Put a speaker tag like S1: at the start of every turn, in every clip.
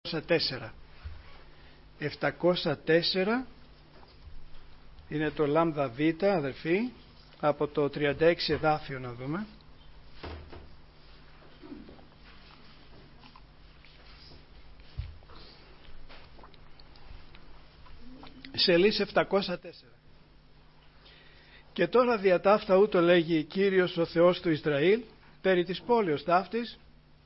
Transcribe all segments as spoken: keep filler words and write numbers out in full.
S1: επτακόσια τέσσερα είναι το λάμδα β, αδερφοί, από το τριάντα έξι εδάφιο να δούμε. Σελής επτακόσια τέσσερα. Και τώρα δια ταύτα ούτω λέγει Κύριος ο Θεός του Ισραήλ περί της πόλεως ταύτης,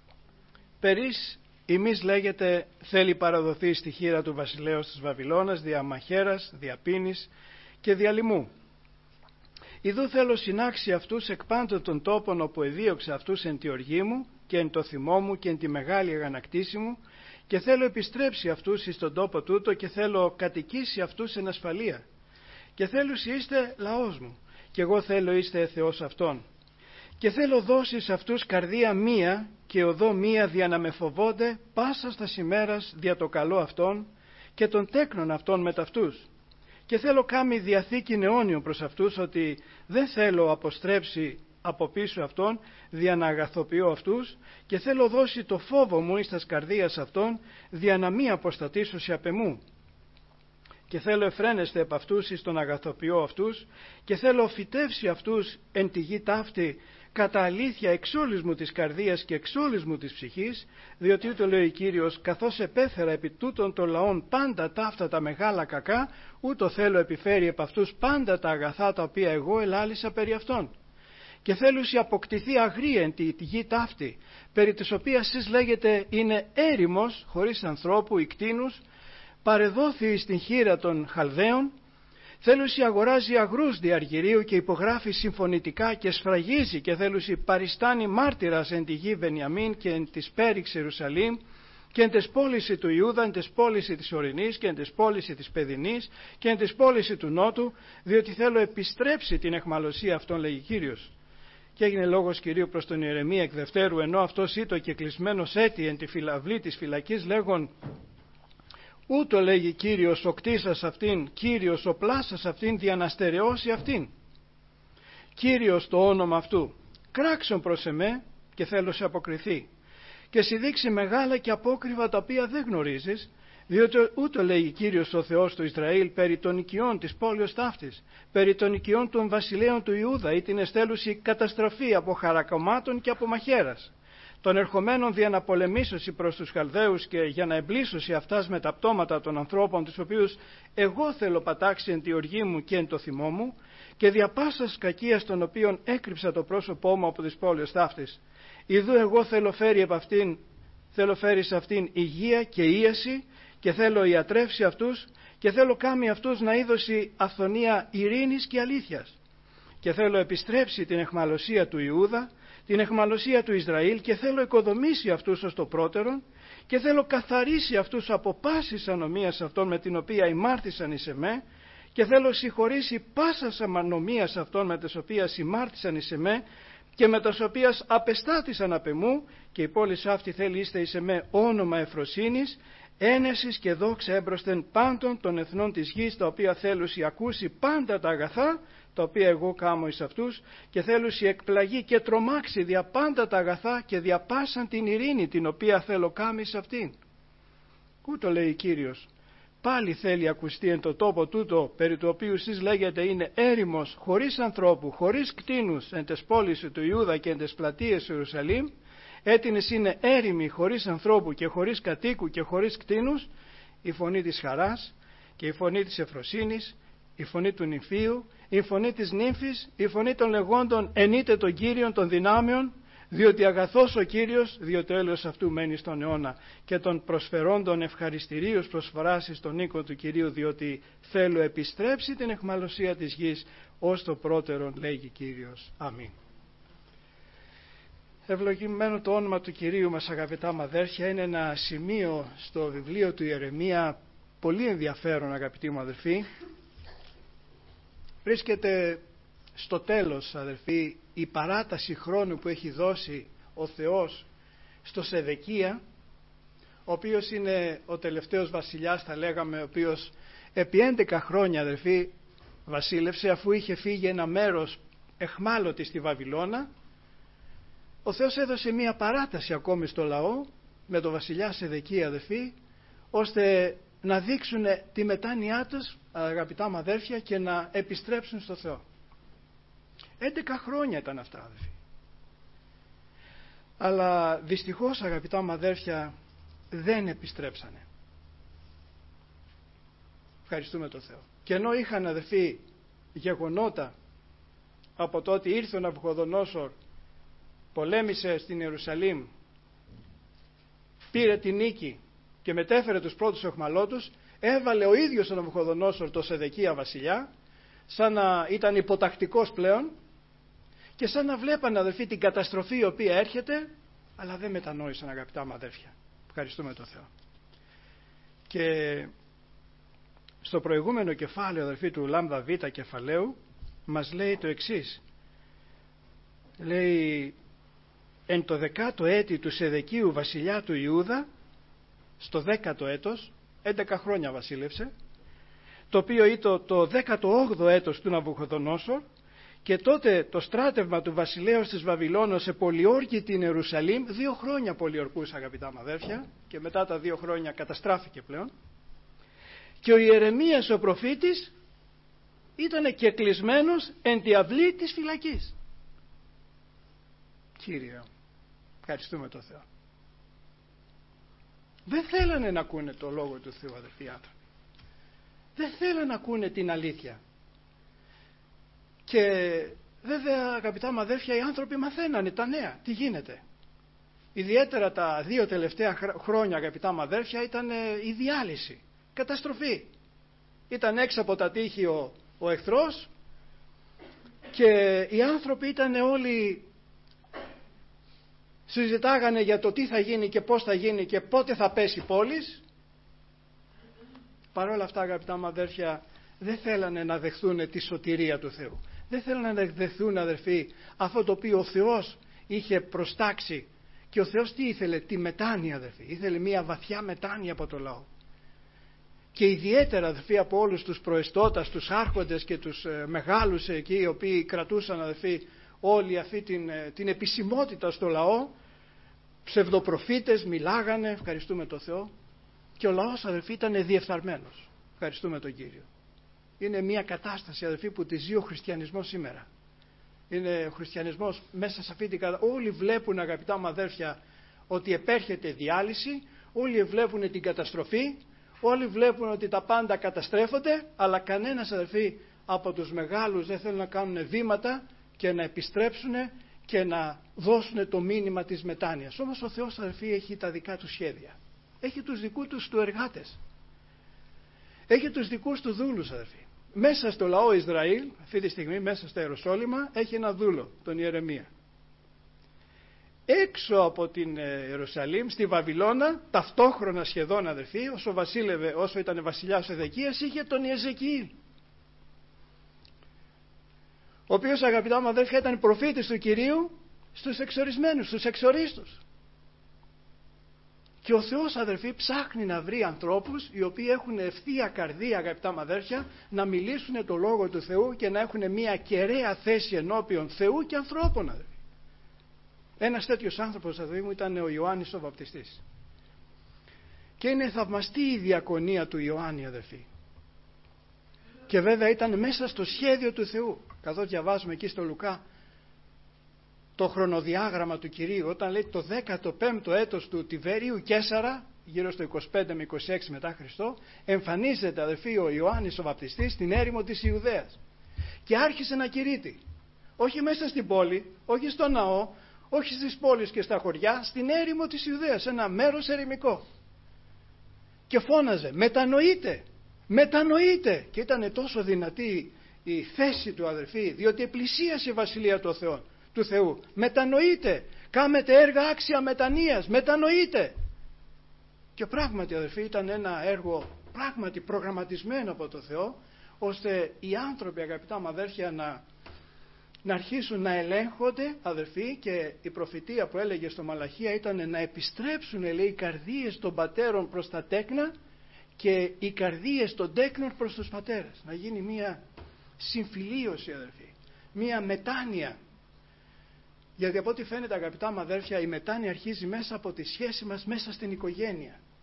S1: περίς ημείς λέγεται θέλει παραδοθεί στη χείρα του βασιλέως της Βαβυλώνας δια μαχαίρας, δια πίνης και δια λιμού. Ιδού θέλω συνάξει αυτούς εκ πάντων των τόπων όπου εδίωξα αυτούς εν τη οργή μου και εν το θυμό μου και εν τη μεγάλη αγανακτήση μου, και θέλω επιστρέψει αυτούς εις τον τόπο τούτο και θέλω κατοικήσει αυτούς εν ασφαλεία. Και θέλω είστε λαός μου και εγώ θέλω είστε Θεός αυτών. Και θέλω δώσεις αυτούς καρδία μία και οδό μία δια να με φοβόνται πάσα στα ημέρας δια το καλό αυτών και των τέκνων αυτών με ταυτούς. Και θέλω κάμει διαθήκη αιώνιον προς αυτούς, ότι δεν θέλω αποστρέψει από πίσω αυτών δια να αγαθοποιώ αυτούς, και θέλω δώσει το φόβο μου εις τας καρδίας αυτών δια να μη αποστατήσωση απ' εμού. Και θέλω εφραίνεστε επ' αυτούς εις τον αγαθοποιώ αυτούς, και θέλω φυτεύσει αυτούς εν τη γη ταύτη κατά αλήθεια εξ όλης μου της καρδίας και εξ όλης μου της ψυχής, διότι ούτω λέει ο Κύριος, καθώς επέφερα επί τούτων των λαών πάντα ταύτα τα μεγάλα κακά, ούτω θέλω επιφέρει επ' αυτούς πάντα τα αγαθά τα οποία εγώ ελάλησα περί αυτών. Και θέλουσι αποκτηθεί αγρία εν τη, τη γη ταύτη, περί της οποίας εις λέγεται είναι έρημος χωρίς ανθρώπου ή κτήνους, παρεδόθη στην χείρα των Χαλδαίων. Θέλουσι αγοράζει αγρούς διαργυρίου και υπογράφει συμφωνητικά και σφραγίζει, και θέλουσι παριστάνει μάρτυρας εν τη γη Βενιαμίν και εν της πέριξ Ιερουσαλήμ και εν της πόλης του Ιούδα, εν της πόλης της ορεινής και εν της πόλης της παιδινής και εν της πόλης του νότου, διότι θέλω επιστρέψει την εχμαλωσία αυτών, λέγει Κύριος. Και έγινε λόγος Κυρίου προς τον Ιερεμία εκ δευτέρου, ενώ αυτός ήτο και κλεισμένος έτη εν τη φυλαυλή της φυλακής, λέγον: ούτω λέγει Κύριος ο κτίσας αυτήν, Κύριος ο πλάσας αυτήν, δια να στερεώσει αυτήν. Κύριος το όνομα αυτού. Κράξον προς εμέ και θέλω σε αποκριθεί, και σε δείξει μεγάλα και απόκριβα τα οποία δεν γνωρίζεις, διότι ούτω λέγει Κύριος ο Θεός του Ισραήλ περί των οικειών της πόλεως ταύτης, περί των οικειών των βασιλέων του Ιούδα, ή την εστέλουση καταστροφή από χαρακωμάτων και από μαχαίρας, των ερχομένων δια να πολεμήσωση προς τους Χαλδαίους και για να εμπλήσωση αυτάς με τα πτώματα των ανθρώπων, τους οποίους εγώ θέλω πατάξει εν τη οργή μου και εν το θυμό μου, και δια πάσας κακίας των οποίων έκρυψα το πρόσωπό μου από τις πόλεις ταύτης. Ιδού εγώ θέλω φέρει επ' αυτήν, θέλω φέρει σε αυτήν υγεία και ίαση, και θέλω ιατρεύσει αυτούς, και θέλω κάμει αυτούς να είδωση αυθονία ειρήνης και αλήθειας. Και θέλω επιστρέψει την εχμαλωσία του Ιούδα, την εχμαλωσία του Ισραήλ, και θέλω οικοδομήσει αυτούς ως το πρώτερον, και θέλω καθαρίσει αυτούς από πάσης ανομίας αυτών με την οποία ημάρτησαν εις εμέ, και θέλω συγχωρήσει πάσας ανομίας αυτών με τις οποίες ημάρτησαν εις εμέ και με τις οποίες απεστάτησαν απ' εμού, και η πόλη αυτή θέλει είστε εις εμέ όνομα ευφροσύνης, ένεσης και δόξα έμπροσθεν πάντων των εθνών της γης, τα οποία θέλουσι ακούσει πάντα τα αγαθά τα οποία εγώ κάμω εις αυτούς, και θέλουσι εκπλαγεί και τρομάξει δια πάντα τα αγαθά και δια πάσαν την ειρήνη την οποία θέλω κάμει εις αυτήν. Ούτω λέει Κύριος, πάλι θέλει ακουστεί εν το τόπο τούτο, περί του οποίου εσείς λέγεται είναι έρημος χωρίς ανθρώπου, χωρίς κτήνους εν τες πόλεις του Ιούδα και εν τες πλατείες του Ιερουσαλήμ, έτινες είναι έρημοι χωρίς ανθρώπου και χωρίς κατοίκου και χωρίς κτήνους, η φωνή της χαράς και η φωνή της ευφροσύνης, η φωνή του νυμφίου, η φωνή της νύμφης, η φωνή των λεγόντων ενείτε των Κύριων των δυνάμεων, διότι αγαθός ο Κύριος, διότι ο έλεος αυτού μένει στον αιώνα, και των προσφερόντων ευχαριστηρίους προσφοράς εις τον οίκο του Κυρίου, διότι θέλω επιστρέψει την εχμαλωσία της γης ως το πρώτερον, λέγει Κύριος. Αμήν. Ευλογημένο το όνομα του Κυρίου μας, αγαπητά μου αδέρφια. Είναι ένα σημείο στο βιβλίο του Ιερεμία πολύ ενδιαφέρον, αγαπητοί μου αδερφοί. Βρίσκεται στο τέλος, αδερφοί, η παράταση χρόνου που έχει δώσει ο Θεός στο Σεδεκία, ο οποίος είναι ο τελευταίος βασιλιάς, θα λέγαμε, ο οποίος επί έντεκα χρόνια, αδερφοί, βασίλευσε, αφού είχε φύγει ένα μέρος εχμάλωτη στη Βαβυλώνα. Ο Θεός έδωσε μία παράταση ακόμη στο λαό με τον βασιλιά Σεδεκία, αδερφοί, ώστε να δείξουν τη μετάνοιά τους, αγαπητά μου αδέρφια, και να επιστρέψουν στο Θεό. έντεκα χρόνια ήταν αυτά, αδερφοί. Αλλά δυστυχώς, αγαπητά μου αδέρφια, δεν επιστρέψανε. Ευχαριστούμε τον Θεό. Και ενώ είχαν, αδερφοί, γεγονότα από το ότι ήρθε ο Ναβουχοδονόσορ, πολέμησε στην Ιερουσαλήμ, πήρε την νίκη και μετέφερε τους πρώτους αιχμαλώτους, έβαλε ο ίδιος ο Ναβουχοδονόσορ το Σεδεκία βασιλιά, σαν να ήταν υποτακτικός πλέον, και σαν να βλέπανε, αδερφοί, την καταστροφή η οποία έρχεται, αλλά δεν μετανόησαν, αγαπητά μου αδέρφια. Ευχαριστούμε τον Θεό. Και στο προηγούμενο κεφάλαιο, αδερφοί, του Λάμδα Β κεφαλαίου, μας λέει το εξής. Λέει, εν το δεκάτο έτη του Σεδεκίου βασιλιά του Ιούδα, στο δέκατο έτος, έντεκα χρόνια βασίλευσε, το οποίο ήταν το δέκατο όγδοο έτος του Ναβουχοδονόσορ, και τότε το στράτευμα του βασιλέως της Βαβυλώνος επολιόρκη την Ιερουσαλήμ, δύο χρόνια πολιορκούσε, αγαπητά μου αδέρφια, και μετά τα δύο χρόνια καταστράφηκε πλέον. Και ο Ιερεμίας ο προφήτης ήταν και κλεισμένος εν τη αυλή της φυλακής. Κύριε, ευχαριστούμε τον Θεό. Δεν θέλανε να ακούνε το λόγο του Θεού, αδερφοί άνθρωποι. Δεν θέλανε να ακούνε την αλήθεια. Και βέβαια, αγαπητά μου αδέρφια, οι άνθρωποι μαθαίνανε τα νέα. Τι γίνεται. Ιδιαίτερα τα δύο τελευταία χρόνια, αγαπητά μου αδέρφια, ήταν η διάλυση. Καταστροφή. Ήταν έξω από τα τείχη ο, ο εχθρός, και οι άνθρωποι ήταν όλοι, συζητάγανε για το τι θα γίνει και πώς θα γίνει και πότε θα πέσει η πόλης. Παρ' όλα αυτά, αγαπητά μου αδέρφια, δεν θέλανε να δεχθούν τη σωτηρία του Θεού. Δεν θέλανε να δεχθούν, αδερφοί, αυτό το οποίο ο Θεός είχε προστάξει. Και ο Θεός τι ήθελε? Τη μετάνοια, αδερφοί. Ήθελε μια βαθιά μετάνοια από το λαό. Και ιδιαίτερα, αδερφοί, από όλους τους προεστώτας, τους άρχοντες και τους ε, μεγάλους εκεί, οι οποίοι κρατούσαν, αδερφοί, όλη αυτή την, ε, την επισημότητα στο λαό, ψευδοπροφήτες μιλάγανε, ευχαριστούμε τον Θεό, και ο λαός, αδερφοί, ήταν διεφθαρμένος. Ευχαριστούμε τον Κύριο. Είναι μια κατάσταση, αδερφοί, που τη ζει ο χριστιανισμός σήμερα. Είναι ο χριστιανισμός μέσα σε αυτή την κατάσταση. Όλοι βλέπουν, αγαπητά μου αδέρφια, ότι επέρχεται διάλυση, όλοι βλέπουν την καταστροφή, όλοι βλέπουν ότι τα πάντα καταστρέφονται, αλλά κανένας, αδερφοί, από τους μεγάλους δεν θέλουν να κάνουν βήματα και να επιστρέψουν και να δώσουν το μήνυμα της μετάνοιας. Όμως ο Θεός, αδερφοί, έχει τα δικά του σχέδια. Έχει τους δικούς τους του εργάτες. Έχει τους δικούς του δούλους, αδερφοί. Μέσα στο λαό Ισραήλ, αυτή τη στιγμή, μέσα στα Ιεροσόλυμα, έχει ένα δούλο, τον Ιερεμία. Έξω από την Ιερουσαλήμ, στη Βαβυλώνα, ταυτόχρονα σχεδόν, αδερφοί, όσο βασίλευε, όσο ήταν βασιλιάς ο Εδεκίας, είχε τον Ιεζεκιήλ, ο οποίος, αγαπητά μου αδέρφια, ήταν προφήτης του Κυρίου στους εξορισμένους, στους εξορίστους. Και ο Θεός, αδερφοί, ψάχνει να βρει ανθρώπους οι οποίοι έχουν ευθεία καρδία, αγαπητά μου αδέρφια, να μιλήσουν το Λόγο του Θεού και να έχουν μια κεραία θέση ενώπιον Θεού και ανθρώπων, αδερφοί. Ένας τέτοιος άνθρωπος, αδερφοί μου, ήταν ο Ιωάννης ο Βαπτιστής. Και είναι θαυμαστή η διακονία του Ιωάννη, αδερφοί. Και βέβαια ήταν μέσα στο σχέδιο του Θεού. Καθώς διαβάζουμε εκεί στο Λουκά το χρονοδιάγραμμα του Κυρίου, όταν λέει το δέκατο πέμπτο έτος του Τιβέριου Καίσαρα, γύρω στο είκοσι πέντε με είκοσι έξι μετά Χριστό, εμφανίζεται, αδερφοί, ο Ιωάννης ο Βαπτιστής στην έρημο της Ιουδαίας και άρχισε να κηρύττει. Όχι μέσα στην πόλη, όχι στο ναό, όχι στις πόλεις και στα χωριά, στην έρημο της Ιουδαίας, ένα μέρος ερημικό. Και φώναζε, μετανοείτε, μετανοείτε. Και ήταν τόσο δυνατή η θέση του, αδερφοί, διότι επλησίασε η Βασιλεία του Θεού. του Θεού. Μετανοείτε, κάμετε έργα άξια μετανοίας, μετανοείτε. Και πράγματι, αδερφοί, ήταν ένα έργο πράγματι προγραμματισμένο από το Θεό, ώστε οι άνθρωποι, αγαπητά μου αδέρφια, να, να αρχίσουν να ελέγχονται, αδερφοί, και η προφητεία που έλεγε στο Μαλαχία ήταν να επιστρέψουν, λέει, οι καρδίες των πατέρων προς τα τέκνα και οι καρδίες των τέκνων προς τους πατέρες. Να γίνει μια συμφιλίωση, αδερφοί, μια μετάνοια. Γιατί από ό,τι φαίνεται, αγαπητά μου αδέρφια, η μετάνοια αρχίζει μέσα από τη σχέση μας μέσα στην οικογένεια.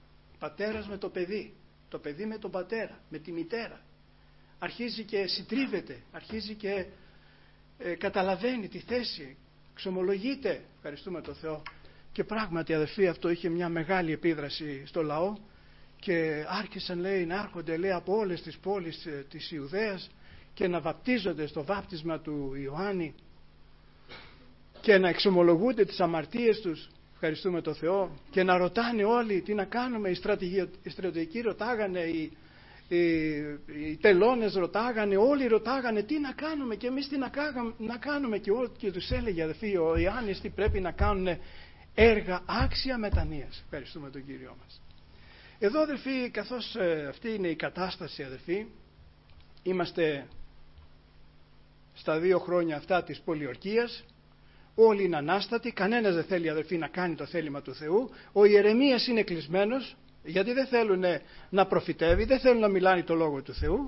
S1: πατέρας με το παιδί, το παιδί με τον πατέρα, με τη μητέρα. Αρχίζει και συντρίβεται, αρχίζει και ε, καταλαβαίνει τη θέση, ξομολογείται, ευχαριστούμε τον Θεό. Και πράγματι, αδελφοί, αυτό είχε μια μεγάλη επίδραση στο λαό και άρχισαν, λέει, να έρχονται, λέει, από όλες τις πόλεις ε, της Ιουδαίας και να βαπτίζονται στο βάπτισμα του Ιωάννη και να εξομολογούνται τις αμαρτίες τους, ευχαριστούμε τον Θεό, και να ρωτάνε όλοι τι να κάνουμε. Οι, οι στρατηγικοί ρωτάγανε, οι, οι, οι τελώνες ρωτάγανε, όλοι ρωτάγανε τι να κάνουμε και εμείς τι να, να κάνουμε, και, ό, και τους έλεγε, αδελφοί, ο Ιωάννης τι πρέπει να κάνουν, έργα άξια μετανοίας. Ευχαριστούμε τον Κύριό μας. Εδώ, αδελφοί, καθώς ε, αυτή είναι η κατάσταση, αδελφοί, είμαστε στα δύο χρόνια αυτά της πολιορκίας, όλοι είναι ανάστατοι, κανένας δεν θέλει, αδελφοί, να κάνει το θέλημα του Θεού. Ο Ιερεμίας είναι κλεισμένος, γιατί δεν θέλουν να προφητεύει, δεν θέλουν να μιλάνε το λόγο του Θεού,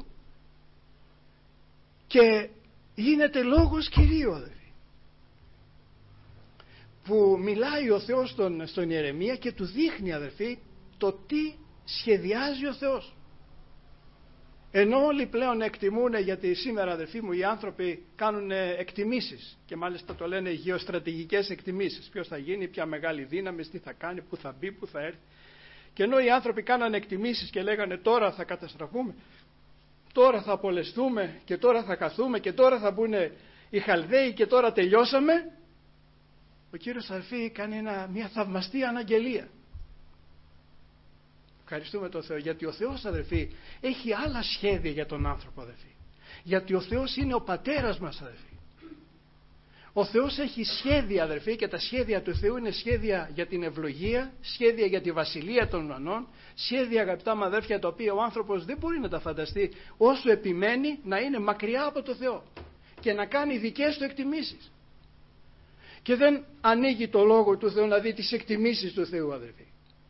S1: και γίνεται λόγος Κυρίου, αδελφοί, που μιλάει ο Θεός στον, στον Ιερεμία και του δείχνει, αδελφοί, το τι σχεδιάζει ο Θεός. Ενώ όλοι πλέον εκτιμούν, γιατί σήμερα, αδελφοί μου, οι άνθρωποι κάνουν εκτιμήσεις, και μάλιστα το λένε γεωστρατηγικές εκτιμήσεις, ποιος θα γίνει, ποια μεγάλη δύναμη, τι θα κάνει, πού θα μπει, πού θα έρθει. Και ενώ οι άνθρωποι κάνανε εκτιμήσεις και λέγανε τώρα θα καταστραφούμε, τώρα θα απολεστούμε και τώρα θα καθούμε και τώρα θα μπουν οι Χαλδαίοι και τώρα τελειώσαμε, ο Κύριος, αδελφοί, κάνει ένα, μια θαυμαστή αναγγελία. Ευχαριστούμε τον Θεό, γιατί ο Θεός, αδελφοί, έχει άλλα σχέδια για τον άνθρωπο, αδελφοί. Γιατί ο Θεός είναι ο πατέρας μας, αδελφοί. Ο Θεός έχει σχέδια, αδελφοί, και τα σχέδια του Θεού είναι σχέδια για την ευλογία, σχέδια για τη βασιλεία των ουρανών, σχέδια, αγαπητά μου αδέρφια, τα οποία ο άνθρωπος δεν μπορεί να τα φανταστεί όσο επιμένει να είναι μακριά από το Θεό και να κάνει δικές του εκτιμήσεις. Και δεν ανοίγει το λόγο του Θεού να δει τις εκτιμήσεις του Θεού, αδελφοί.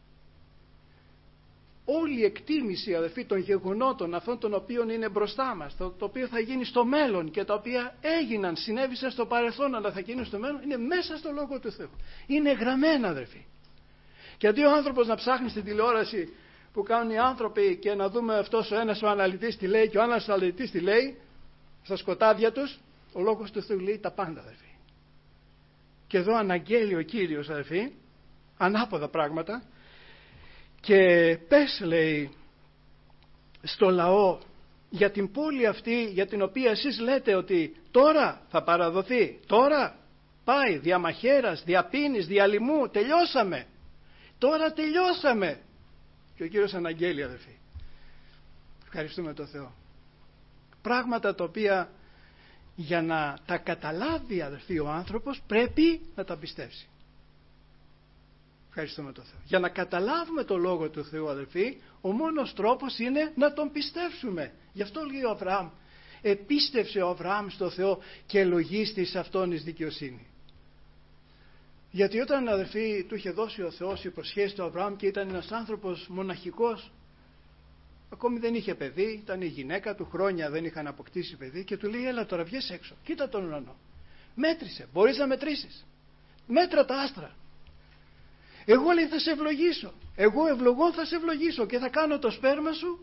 S1: Όλη η εκτίμηση, αδελφοί, των γεγονότων αυτών των οποίων είναι μπροστά μας, το, το οποίο θα γίνει στο μέλλον και τα οποία έγιναν, συνέβησαν στο παρελθόν, αλλά θα γίνουν στο μέλλον, είναι μέσα στο λόγο του Θεού. Είναι γραμμένα, αδελφοί. Και αντί ο άνθρωπος να ψάχνει στην τηλεόραση που κάνουν οι άνθρωποι και να δούμε αυτός ο ένας ο αναλυτής τι λέει και ο άλλος ο αναλυτής τι λέει, στα σκοτάδια τους, ο λόγος του Θεού λέει τα πάντα, αδελφοί. Και εδώ αναγγέλει ο Κύριος, αδελφοί, ανάποδα πράγματα. Και πες, λέει, στο λαό για την πόλη αυτή για την οποία εσείς λέτε ότι τώρα θα παραδοθεί, τώρα πάει διαμαχαίρας, διαπίνης, διαλυμού, τελειώσαμε, τώρα τελειώσαμε. Και ο Κύριος αναγγέλει, αδελφοί, ευχαριστούμε τον Θεό, πράγματα τα οποία για να τα καταλάβει, αδελφοί, ο άνθρωπος πρέπει να τα πιστέψει. Ευχαριστούμε τον Θεό. Για να καταλάβουμε το λόγο του Θεού, αδελφοί, ο μόνος τρόπος είναι να τον πιστέψουμε. Γι' αυτό λέει ο Αβραάμ, επίστευσε ο Αβραάμ στο Θεό και λογίστη σε αυτόν εις δικαιοσύνη. Γιατί όταν, αδελφοί, του είχε δώσει ο Θεός υποσχέσεις του Αβραάμ και ήταν ένας άνθρωπος μοναχικός, ακόμη δεν είχε παιδί, ήταν η γυναίκα του, χρόνια δεν είχαν αποκτήσει παιδί, και του λέει, έλα τώρα βγες έξω, κοίτα τον ουρανό, μέτρησε, μπορείς να μετρήσεις, μέτρα τα άστρα. Εγώ, λέει, θα σε ευλογήσω. Εγώ ευλογώ θα σε ευλογήσω και θα κάνω το σπέρμα σου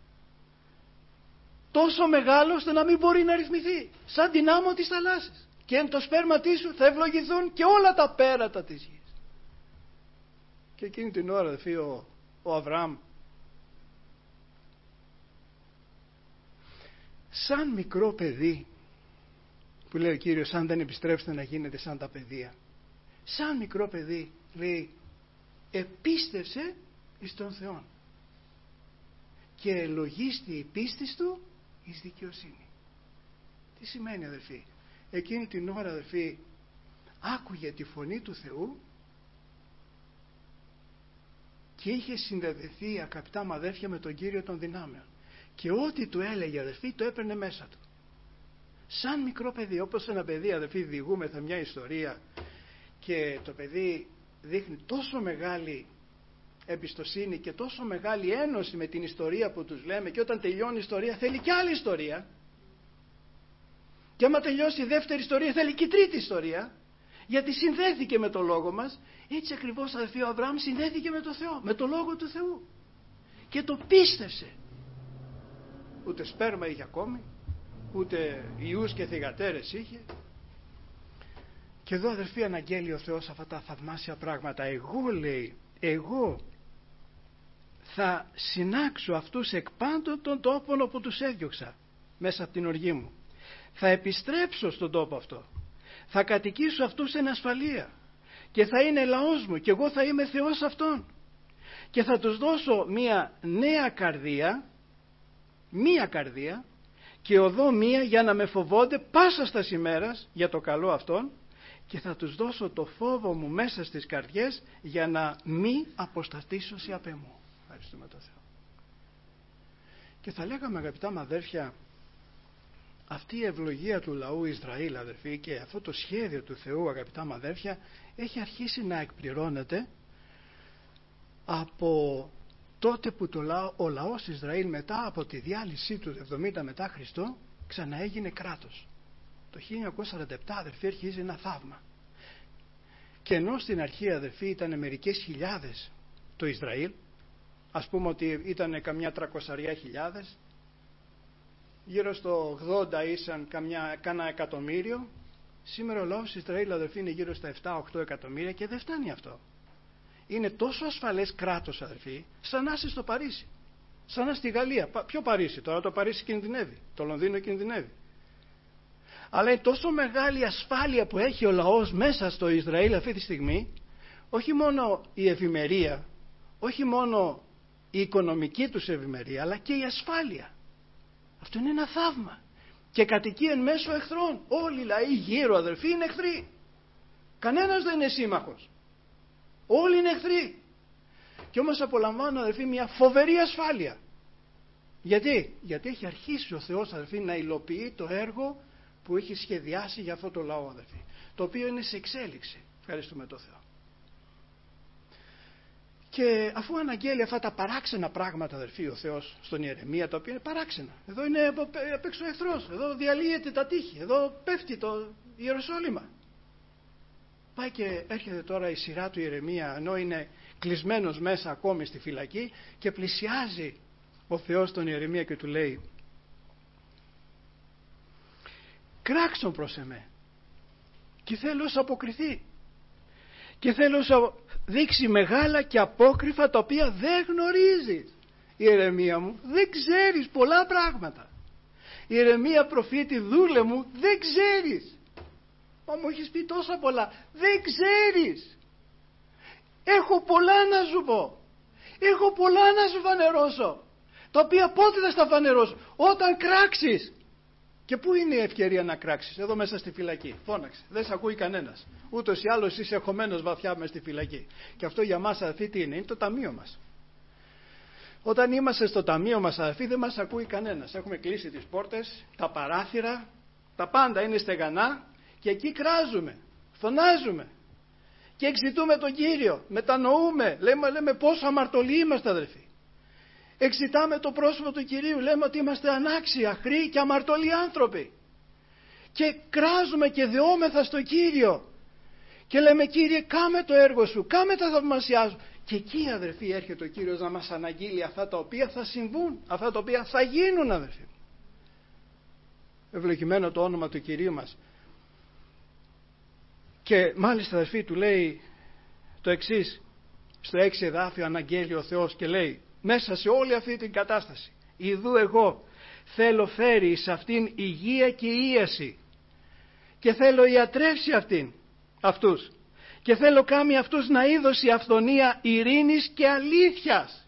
S1: τόσο μεγάλο ώστε να μην μπορεί να ρυθμιθεί. Σαν την άμμο της θαλάσσης. Και εν το σπέρμα της σου θα ευλογηθούν και όλα τα πέρατα της γης. Και εκείνη την ώρα, αδελφοί, ο, ο Αβραάμ, σαν μικρό παιδί, που λέει ο Κύριος, αν δεν επιστρέψετε να γίνετε σαν τα παιδεία, σαν μικρό παιδί, λέει, επίστευσε εις τον Θεόν και λογίστη η πίστη του εις δικαιοσύνη. Τι σημαίνει, αδελφοί? Εκείνη την ώρα, αδελφοί, άκουγε τη φωνή του Θεού και είχε συνδεδεθεί, αγαπητά μου αδέρφια, με τον Κύριο των δυνάμεων, και ό,τι του έλεγε, αδελφοί, το έπαιρνε μέσα του σαν μικρό παιδί. Όπως ένα παιδί, αδελφοί, διηγούμεθα μια ιστορία και το παιδί δείχνει τόσο μεγάλη εμπιστοσύνη και τόσο μεγάλη ένωση με την ιστορία που τους λέμε, και όταν τελειώνει η ιστορία θέλει και άλλη ιστορία, και άμα τελειώσει η δεύτερη ιστορία θέλει και η τρίτη ιστορία, γιατί συνδέθηκε με το λόγο μας. Έτσι ακριβώς, αδελφοί, ο Αβραάμ συνδέθηκε με το Θεό, με το λόγο του Θεού. και το πίστευσε. Ούτε σπέρμα είχε ακόμη, ούτε ιούς και θυγατέρες είχε. Και εδώ, αδερφοί, αναγγέλει ο Θεός αυτά τα θαυμάσια πράγματα. Εγώ, λέει, εγώ θα συνάξω αυτούς εκ πάντων των τόπων όπου τους έδιωξα μέσα από την οργή μου. Θα επιστρέψω στον τόπο αυτό. Θα κατοικήσω αυτούς εν ασφαλεία και θα είναι λαός μου και εγώ θα είμαι Θεός αυτών. Και θα τους δώσω μία νέα καρδία, μία καρδία και οδό μία για να με φοβόνται πάσα στας ημέρας για το καλό αυτών, και θα τους δώσω το φόβο μου μέσα στις καρδιές για να μη αποστατήσω σε απ' εμού. Ευχαριστούμε τον Θεό. Και θα λέγαμε, αγαπητά μου αδέρφια, αυτή η ευλογία του λαού Ισραήλ, αδερφοί, και αυτό το σχέδιο του Θεού, αγαπητά μου αδέρφια, έχει αρχίσει να εκπληρώνεται από τότε που το λαό, ο λαός Ισραήλ μετά από τη διάλυσή του εβδομήντα μετά Χριστό ξαναέγινε κράτος. Το χίλια εννιακόσια σαράντα επτά, αδερφοί, αρχίζει ένα θαύμα. Και ενώ στην αρχή, αδερφοί, ήταν μερικές χιλιάδες το Ισραήλ, ας πούμε ότι ήταν καμιά τρακοσαριά χιλιάδες, γύρω στο ογδόντα ήσαν καμιά, κάνα εκατομμύριο. Σήμερα ο λαός Ισραήλ, αδερφοί, είναι γύρω στα επτά οχτώ εκατομμύρια και δεν φτάνει αυτό. Είναι τόσο ασφαλές κράτος, αδερφοί, σαν να είσαι στο Παρίσι, σαν να στη Γαλλία. Ποιο Παρίσι τώρα? Το Παρίσι κινδυνεύει, το Λονδίνο κινδυνεύει. Αλλά είναι τόσο μεγάλη ασφάλεια που έχει ο λαός μέσα στο Ισραήλ αυτή τη στιγμή, όχι μόνο η ευημερία, όχι μόνο η οικονομική τους ευημερία, αλλά και η ασφάλεια. Αυτό είναι ένα θαύμα. Και κατοικεί εν μέσω εχθρών. Όλοι οι λαοί γύρω, αδερφοί, είναι εχθροί. Κανένας δεν είναι σύμμαχος. Όλοι είναι εχθροί. Και όμως απολαμβάνουν, αδερφοί, μια φοβερή ασφάλεια. Γιατί? Γιατί έχει αρχίσει ο Θεός, αδερφοί, να υλοποιεί το έργο που έχει σχεδιάσει για αυτό το λαό, αδερφοί, το οποίο είναι σε εξέλιξη. Ευχαριστούμε τον Θεό. Και αφού αναγγέλει αυτά τα παράξενα πράγματα, αδερφοί, ο Θεός στον Ιερεμία, τα οποία είναι παράξενα. Εδώ είναι απ' έξω εχθρός, εδώ διαλύεται τα τείχη, εδώ πέφτει το Ιεροσόλυμα. Πάει και έρχεται τώρα η σειρά του Ιερεμία, ενώ είναι κλεισμένος μέσα ακόμη στη φυλακή, και πλησιάζει ο Θεός τον Ιερεμία και του λέει: κράξον προς εμέ και θέλω να αποκριθεί και θέλω να δείξει μεγάλα και απόκριφα τα οποία δεν γνωρίζεις. Ιερεμία μου, δεν ξέρεις πολλά πράγματα. Ιερεμία προφήτη, δούλε μου, δεν ξέρεις. Μα μου έχεις πει τόσα πολλά. Δεν ξέρεις. Έχω πολλά να σου πω. Έχω πολλά να σου φανερώσω, τα οποία πότε θα στα φανερώσω? Όταν κράξεις. Και πού είναι η ευκαιρία να κράξεις? Εδώ μέσα στη φυλακή. Φώναξε. Δεν σε ακούει κανένας. Ούτως ή άλλως είσαι χωμένος βαθιά μέσα στη φυλακή. Και αυτό για μας, αδελφοί, τι είναι? Είναι το ταμείο μας. Όταν είμαστε στο ταμείο μας, αδελφοί, δεν μας ακούει κανένας. Έχουμε κλείσει τις πόρτες, τα παράθυρα, τα πάντα είναι στεγανά και εκεί κράζουμε, φωνάζουμε και εξητούμε τον Κύριο, μετανοούμε, λέμε, λέμε πόσο αμαρτωλοί είμαστε, αδελφοί. Εξητάμε το πρόσωπο του Κυρίου, λέμε ότι είμαστε ανάξιοι, αχροί και αμαρτωλοί άνθρωποι. Και κράζουμε και δεόμεθα στο Κύριο. Και λέμε: Κύριε, κάμε το έργο σου, κάμε τα θαυμασιά σου. Και εκεί, αδερφοί, έρχεται ο Κύριος να μας αναγγείλει αυτά τα οποία θα συμβούν, αυτά τα οποία θα γίνουν, αδερφοί. Ευλογημένο το όνομα του Κυρίου μας. Και μάλιστα, αδερφοί, του λέει το εξής, στο έξι εδάφιο αναγγέλει ο Θεός και λέει: μέσα σε όλη αυτή την κατάσταση, ιδού εγώ θέλω φέρει εις αυτήν υγεία και ίαση και θέλω ιατρεύσει αυτήν, αυτούς, και θέλω κάνει αυτούς να είδωση αυθονία ειρήνης και αλήθειας.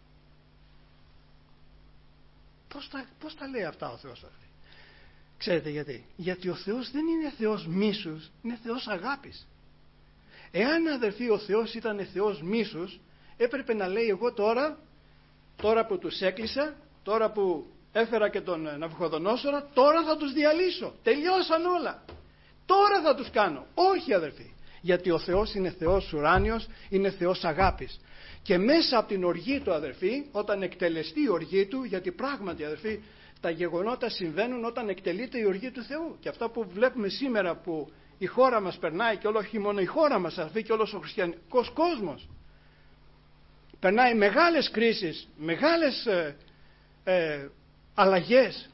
S1: Πώς τα, πώς τα λέει αυτά ο Θεός αυτή? Ξέρετε γιατί? Γιατί ο Θεός δεν είναι Θεός μίσους, είναι Θεός αγάπης. Εάν, αδερφοί, ο Θεός ήταν Θεός μίσους, έπρεπε να λέει: εγώ τώρα Τώρα που τους έκλεισα, τώρα που έφερα και τον Ναβουχοδονόσορα, τώρα θα τους διαλύσω. Τελειώσαν όλα. Τώρα θα τους κάνω. Όχι, αδερφοί. Γιατί ο Θεός είναι Θεός ουράνιος, είναι Θεός αγάπης. Και μέσα από την οργή του, αδερφοί, όταν εκτελεστεί η οργή του, γιατί πράγματι, αδερφοί, τα γεγονότα συμβαίνουν όταν εκτελείται η οργή του Θεού. Και αυτά που βλέπουμε σήμερα που η χώρα μας περνάει, και όχι μόνο η χώρα μας, αδερφοί, και όλος ο χριστιανικός κόσμος, περνάει μεγάλες κρίσεις, μεγάλες ε, ε, αλλαγές,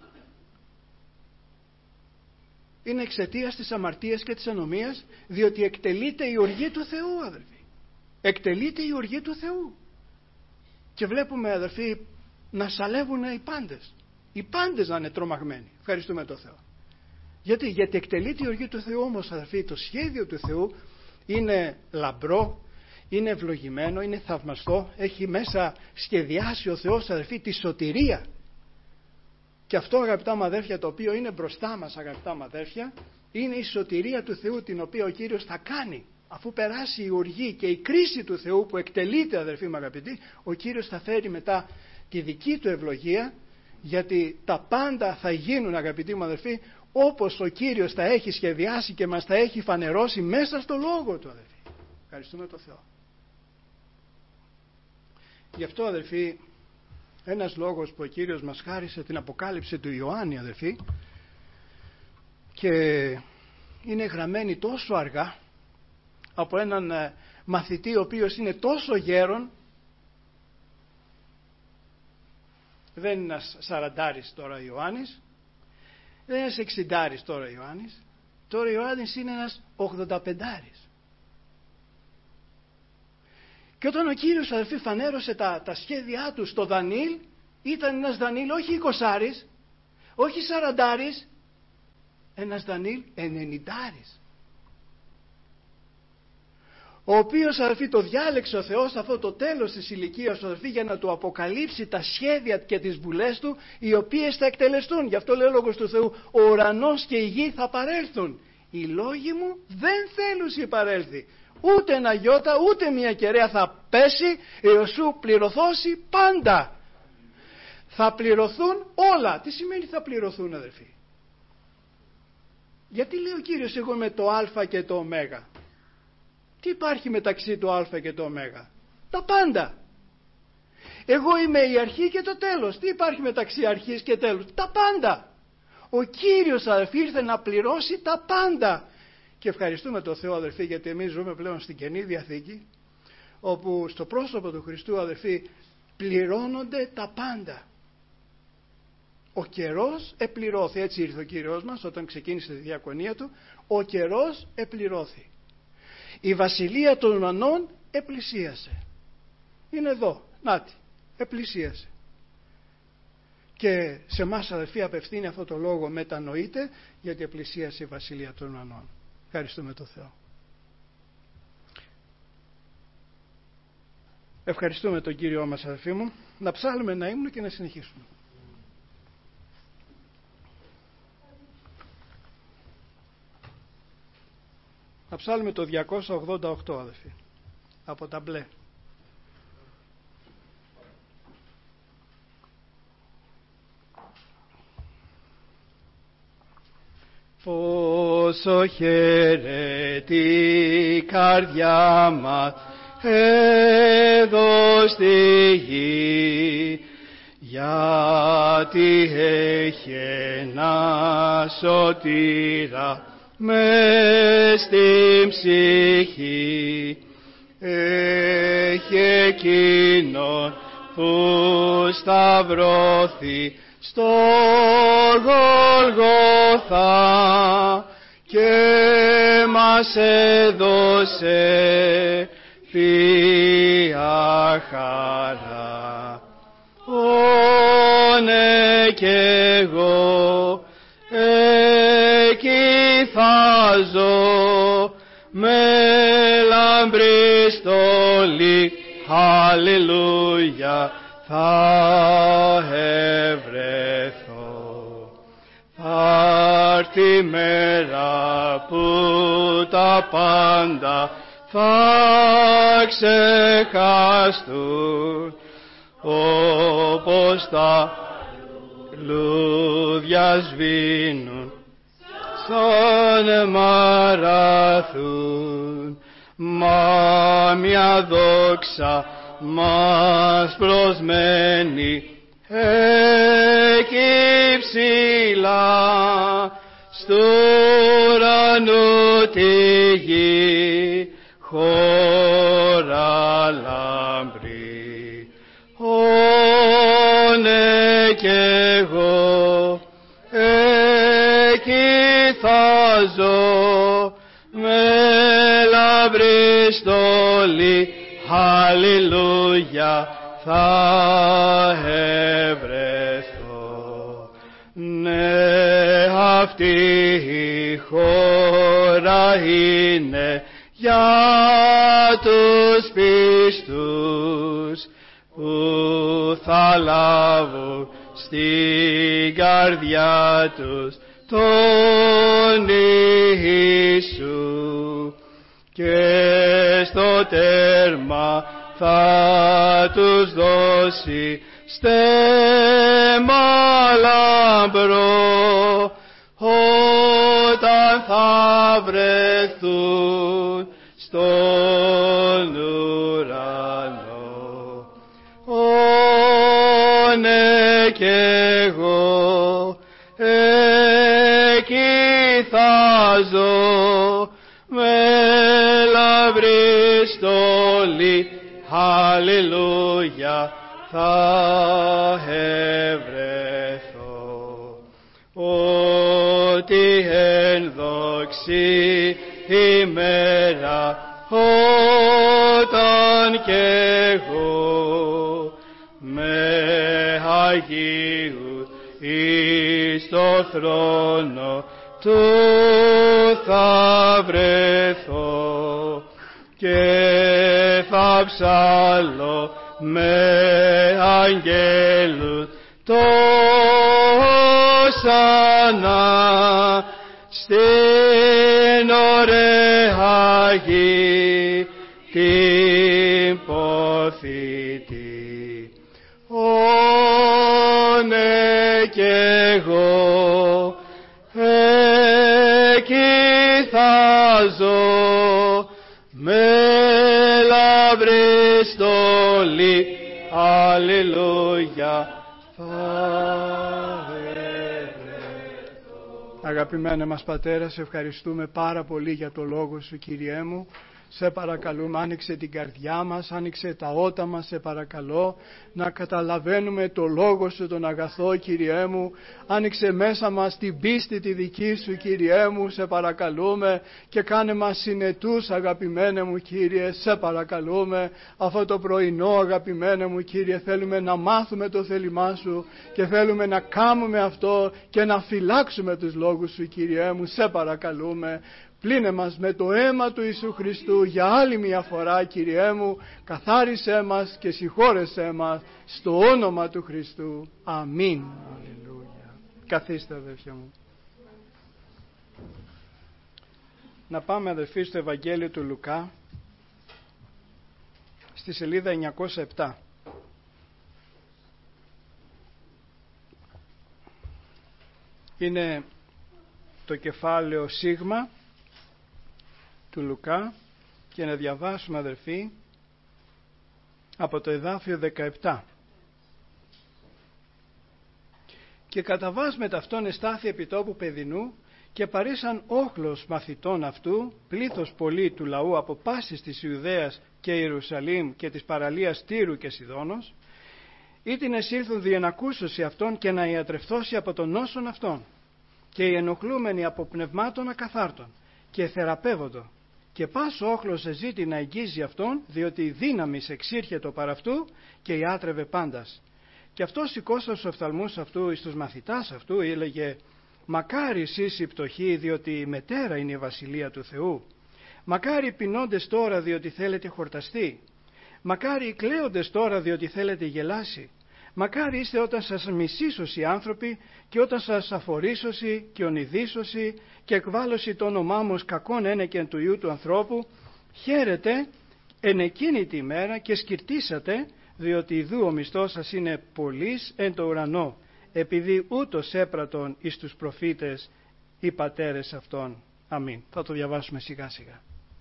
S1: είναι εξαιτίας της αμαρτίας και της ανομίας, διότι εκτελείται η οργή του Θεού, αδελφοί. Εκτελείται η οργή του Θεού. Και βλέπουμε, αδελφοί, να σαλεύουν οι πάντες. Οι πάντες να είναι τρομαγμένοι. Ευχαριστούμε τον Θεό. Γιατί, γιατί εκτελείται η οργή του Θεού, όμως, αδελφοί, το σχέδιο του Θεού είναι λαμπρό, είναι ευλογημένο, είναι θαυμαστό. Έχει μέσα σχεδιάσει ο Θεός, αδελφοί, τη σωτηρία. Και αυτό, αγαπητά μου αδέρφια, το οποίο είναι μπροστά μας, αγαπητά μου αδέρφια, είναι η σωτηρία του Θεού, την οποία ο Κύριος θα κάνει. Αφού περάσει η οργή και η κρίση του Θεού που εκτελείται, αδερφοί μου αγαπητοί, ο Κύριος θα φέρει μετά τη δική του ευλογία, γιατί τα πάντα θα γίνουν, αγαπητοί μου αδερφοί, όπως ο Κύριος τα έχει σχεδιάσει και μας τα έχει φανερώσει μέσα στο Λόγο του, αδερφοί. Ευχαριστούμε τον Θεό. Γι' αυτό, αδερφοί, ένας λόγος που ο Κύριος μας χάρισε την αποκάλυψη του Ιωάννη, αδερφοί, και είναι γραμμένη τόσο αργά από έναν μαθητή ο οποίος είναι τόσο γέρον, δεν είναι ένας σαραντάρης τώρα ο Ιωάννης, δεν είναι ένας εξιντάρης τώρα ο Ιωάννης, τώρα ο Ιωάννης είναι ένας ογδονταπεντάρης. Και όταν ο Κύριος, αδελφοί, φανέρωσε τα, τα σχέδιά του στο Δανίλ, ήταν ένας Δανίλ όχι εικοσάρης, όχι σαραντάρης, ένας Δανίλ ενενηντάρης, ο οποίος, αδελφοί, το διάλεξε ο Θεός αυτό το τέλος της ηλικίας, αδελφοί, για να του αποκαλύψει τα σχέδια και τις βουλές του, οι οποίες θα εκτελεστούν. Γι' αυτό λέει ο Λόγος του Θεού, ο ουρανός και η γη θα παρέλθουν, οι λόγοι μου δεν θέλουν παρέλθει. Ούτε ένα γιώτα, ούτε μια κεραία θα πέσει έως σου πληρωθώσει πάντα. Θα πληρωθούν όλα. Τι σημαίνει θα πληρωθούν, αδελφοί? Γιατί λέει ο Κύριος, εγώ είμαι το Α και το Ω? Τι υπάρχει μεταξύ του Α και το Ω? Τα πάντα. Εγώ είμαι η αρχή και το τέλος. Τι υπάρχει μεταξύ αρχής και τέλους? Τα πάντα. Ο Κύριος, αδελφοί, ήρθε να πληρώσει τα πάντα. Και ευχαριστούμε τον Θεό, αδελφοί, γιατί εμείς ζούμε πλέον στην Καινή Διαθήκη, όπου στο πρόσωπο του Χριστού, αδελφοί, πληρώνονται τα πάντα. Ο καιρός επληρώθη. Έτσι ήρθε ο Κύριος μας όταν ξεκίνησε τη διακονία του. Ο καιρός επληρώθη. Η βασιλεία των ουρανών επλησίασε. Είναι εδώ. Νάτι. Επλησίασε. Και σε εμάς, αδελφοί, απευθύνει αυτό το λόγο, μετανοείτε, γιατί επλησίασε η βασιλεία των ουρανών. Ευχαριστούμε τον Θεό. Ευχαριστούμε τον Κύριό μας, αδελφοί μου. Να ψάλουμε ένα ύμνο και να συνεχίσουμε. Να ψάλουμε το διακόσια ογδόντα οκτώ, αδελφοί, από τα μπλε. Πόσο χαίρεται η καρδιά μας εδώ στη γη, γιατί έχει ένα σωτήρα μες στην ψυχή. Έχει εκείνον που σταυρώθη στο Γολγοθά και μας έδωσε Θεία χαρά. Ω ναι κι εγώ εκεί θα ζω με λαμπρή στολή, αλληλούια, θα ευρεθώ. Θα έρθει η μέρα που τα πάντα θα ξεχαστούν, όπως τα λούδια σβήνουν σαν μαραθούν. Μα μια δόξα μας προσμένει εκεί ψηλά, στου ουρανού τη γη χώρα λαμπρή.
S2: ζω, με λαμπρή στολή, αλληλούια, θα ευρεθώ. Ναι, αυτή η χώρα είναι για τους πιστούς, που θα λάβουν στην καρδιά τους τον Ιησού, και στο τέρμα θα τους δώσει στέμμα λαμπρό, όταν θα βρεθούν στον ουρανό. Ω ναι, κι εγώ εκεί θα ζω, με λαμπρή στολή, αλληλούια, θα ευρεθώ. Ότι εν δόξη ημέρα, όταν κι εγώ με Αγίου εις το θρόνο του θα βρεθώ, και θα ψάλλω με αγγέλους το Ωσανά στην ωραία γη την ποθητή. Ω ναι, κι εγώ εκεί θα ζω, με λαμπρή στολή, αλληλούια, θα ευρεθώ.
S1: Αγαπημένε μας Πατέρα, σε ευχαριστούμε πάρα πολύ για το Λόγο Σου, Κύριέ μου. Σε παρακαλούμε, άνοιξε την καρδιά μας, άνοιξε τα ότα μας, σε παρακαλώ, να καταλαβαίνουμε το Λόγο Σου τον αγαθό, Κύριέ μου. Άνοιξε μέσα μας την πίστη τη δική Σου, Κύριέ μου, σε παρακαλούμε, και κάνε μας συνετούς, αγαπημένε μου Κύριε, σε παρακαλούμε. Αυτό το πρωινό, αγαπημένε μου Κύριε, θέλουμε να μάθουμε το θέλημά Σου και θέλουμε να κάνουμε αυτό και να φυλάξουμε τους λόγους Σου, Κύριέ μου, σε παρακαλούμε. Πλύνε μας με το αίμα του Ιησού Χριστού για άλλη μια φορά, Κύριέ μου. Καθάρισέ μας και συγχώρεσέ μας στο όνομα του Χριστού. Αμήν. Αλληλούια. Καθίστε, αδερφιά μου. Να πάμε, αδερφοί, στο Ευαγγέλιο του Λουκά, στη σελίδα εννιακόσια επτά. Είναι το κεφάλαιο Σίγμα του Λουκά, και να διαβάσουμε, αδερφοί, από το εδάφιο δεκαεπτά. Και κατά βάς με ταυτόν εστάθη επιτόπου παιδινού, και παρήσαν όχλος μαθητών αυτού, πλήθος πολύ του λαού από πάσης της Ιουδαίας και Ιερουσαλήμ και της παραλίας Τύρου και Σιδώνος, ή την εσήλθουν διενακούσωση αυτών και να ιατρευθώσει από τον νόσον αυτών, και οι ενοχλούμενοι από πνευμάτων ακαθάρτων, και θεραπεύοντο. Και πας ο όχλος εζήτη να εγγύζει αυτόν, διότι η δύναμη εξήρχετο παρ' αυτού, και ιάτρευε πάντας. Και αυτός σηκώσας τους οφθαλμούς αυτού εις τους μαθητάς αυτού, έλεγε: μακάρι εσείς οι πτωχοί, διότι η μετέρα είναι η βασιλεία του Θεού. Μακάρι οι πεινώντες τώρα, διότι θέλετε χορταστεί. Μακάρι οι κλαίοντες τώρα, διότι θέλετε γελάσει. Μακάρι είστε όταν σας μισήσωσι οι άνθρωποι, και όταν σας αφορήσωσι και ονειδήσωσι και εκβάλλωσι το όνομά μου ως κακόν ένεκεν του Υιού του ανθρώπου. Χαίρετε εν εκείνη τη μέρα και σκυρτήσατε, διότι ιδού ο μισθός σας είναι πολύς εν το ουρανό, επειδή ούτως έπρατον εις τους προφήτες οι πατέρες αυτών. Αμήν. Θα το διαβάσουμε σιγά σιγά.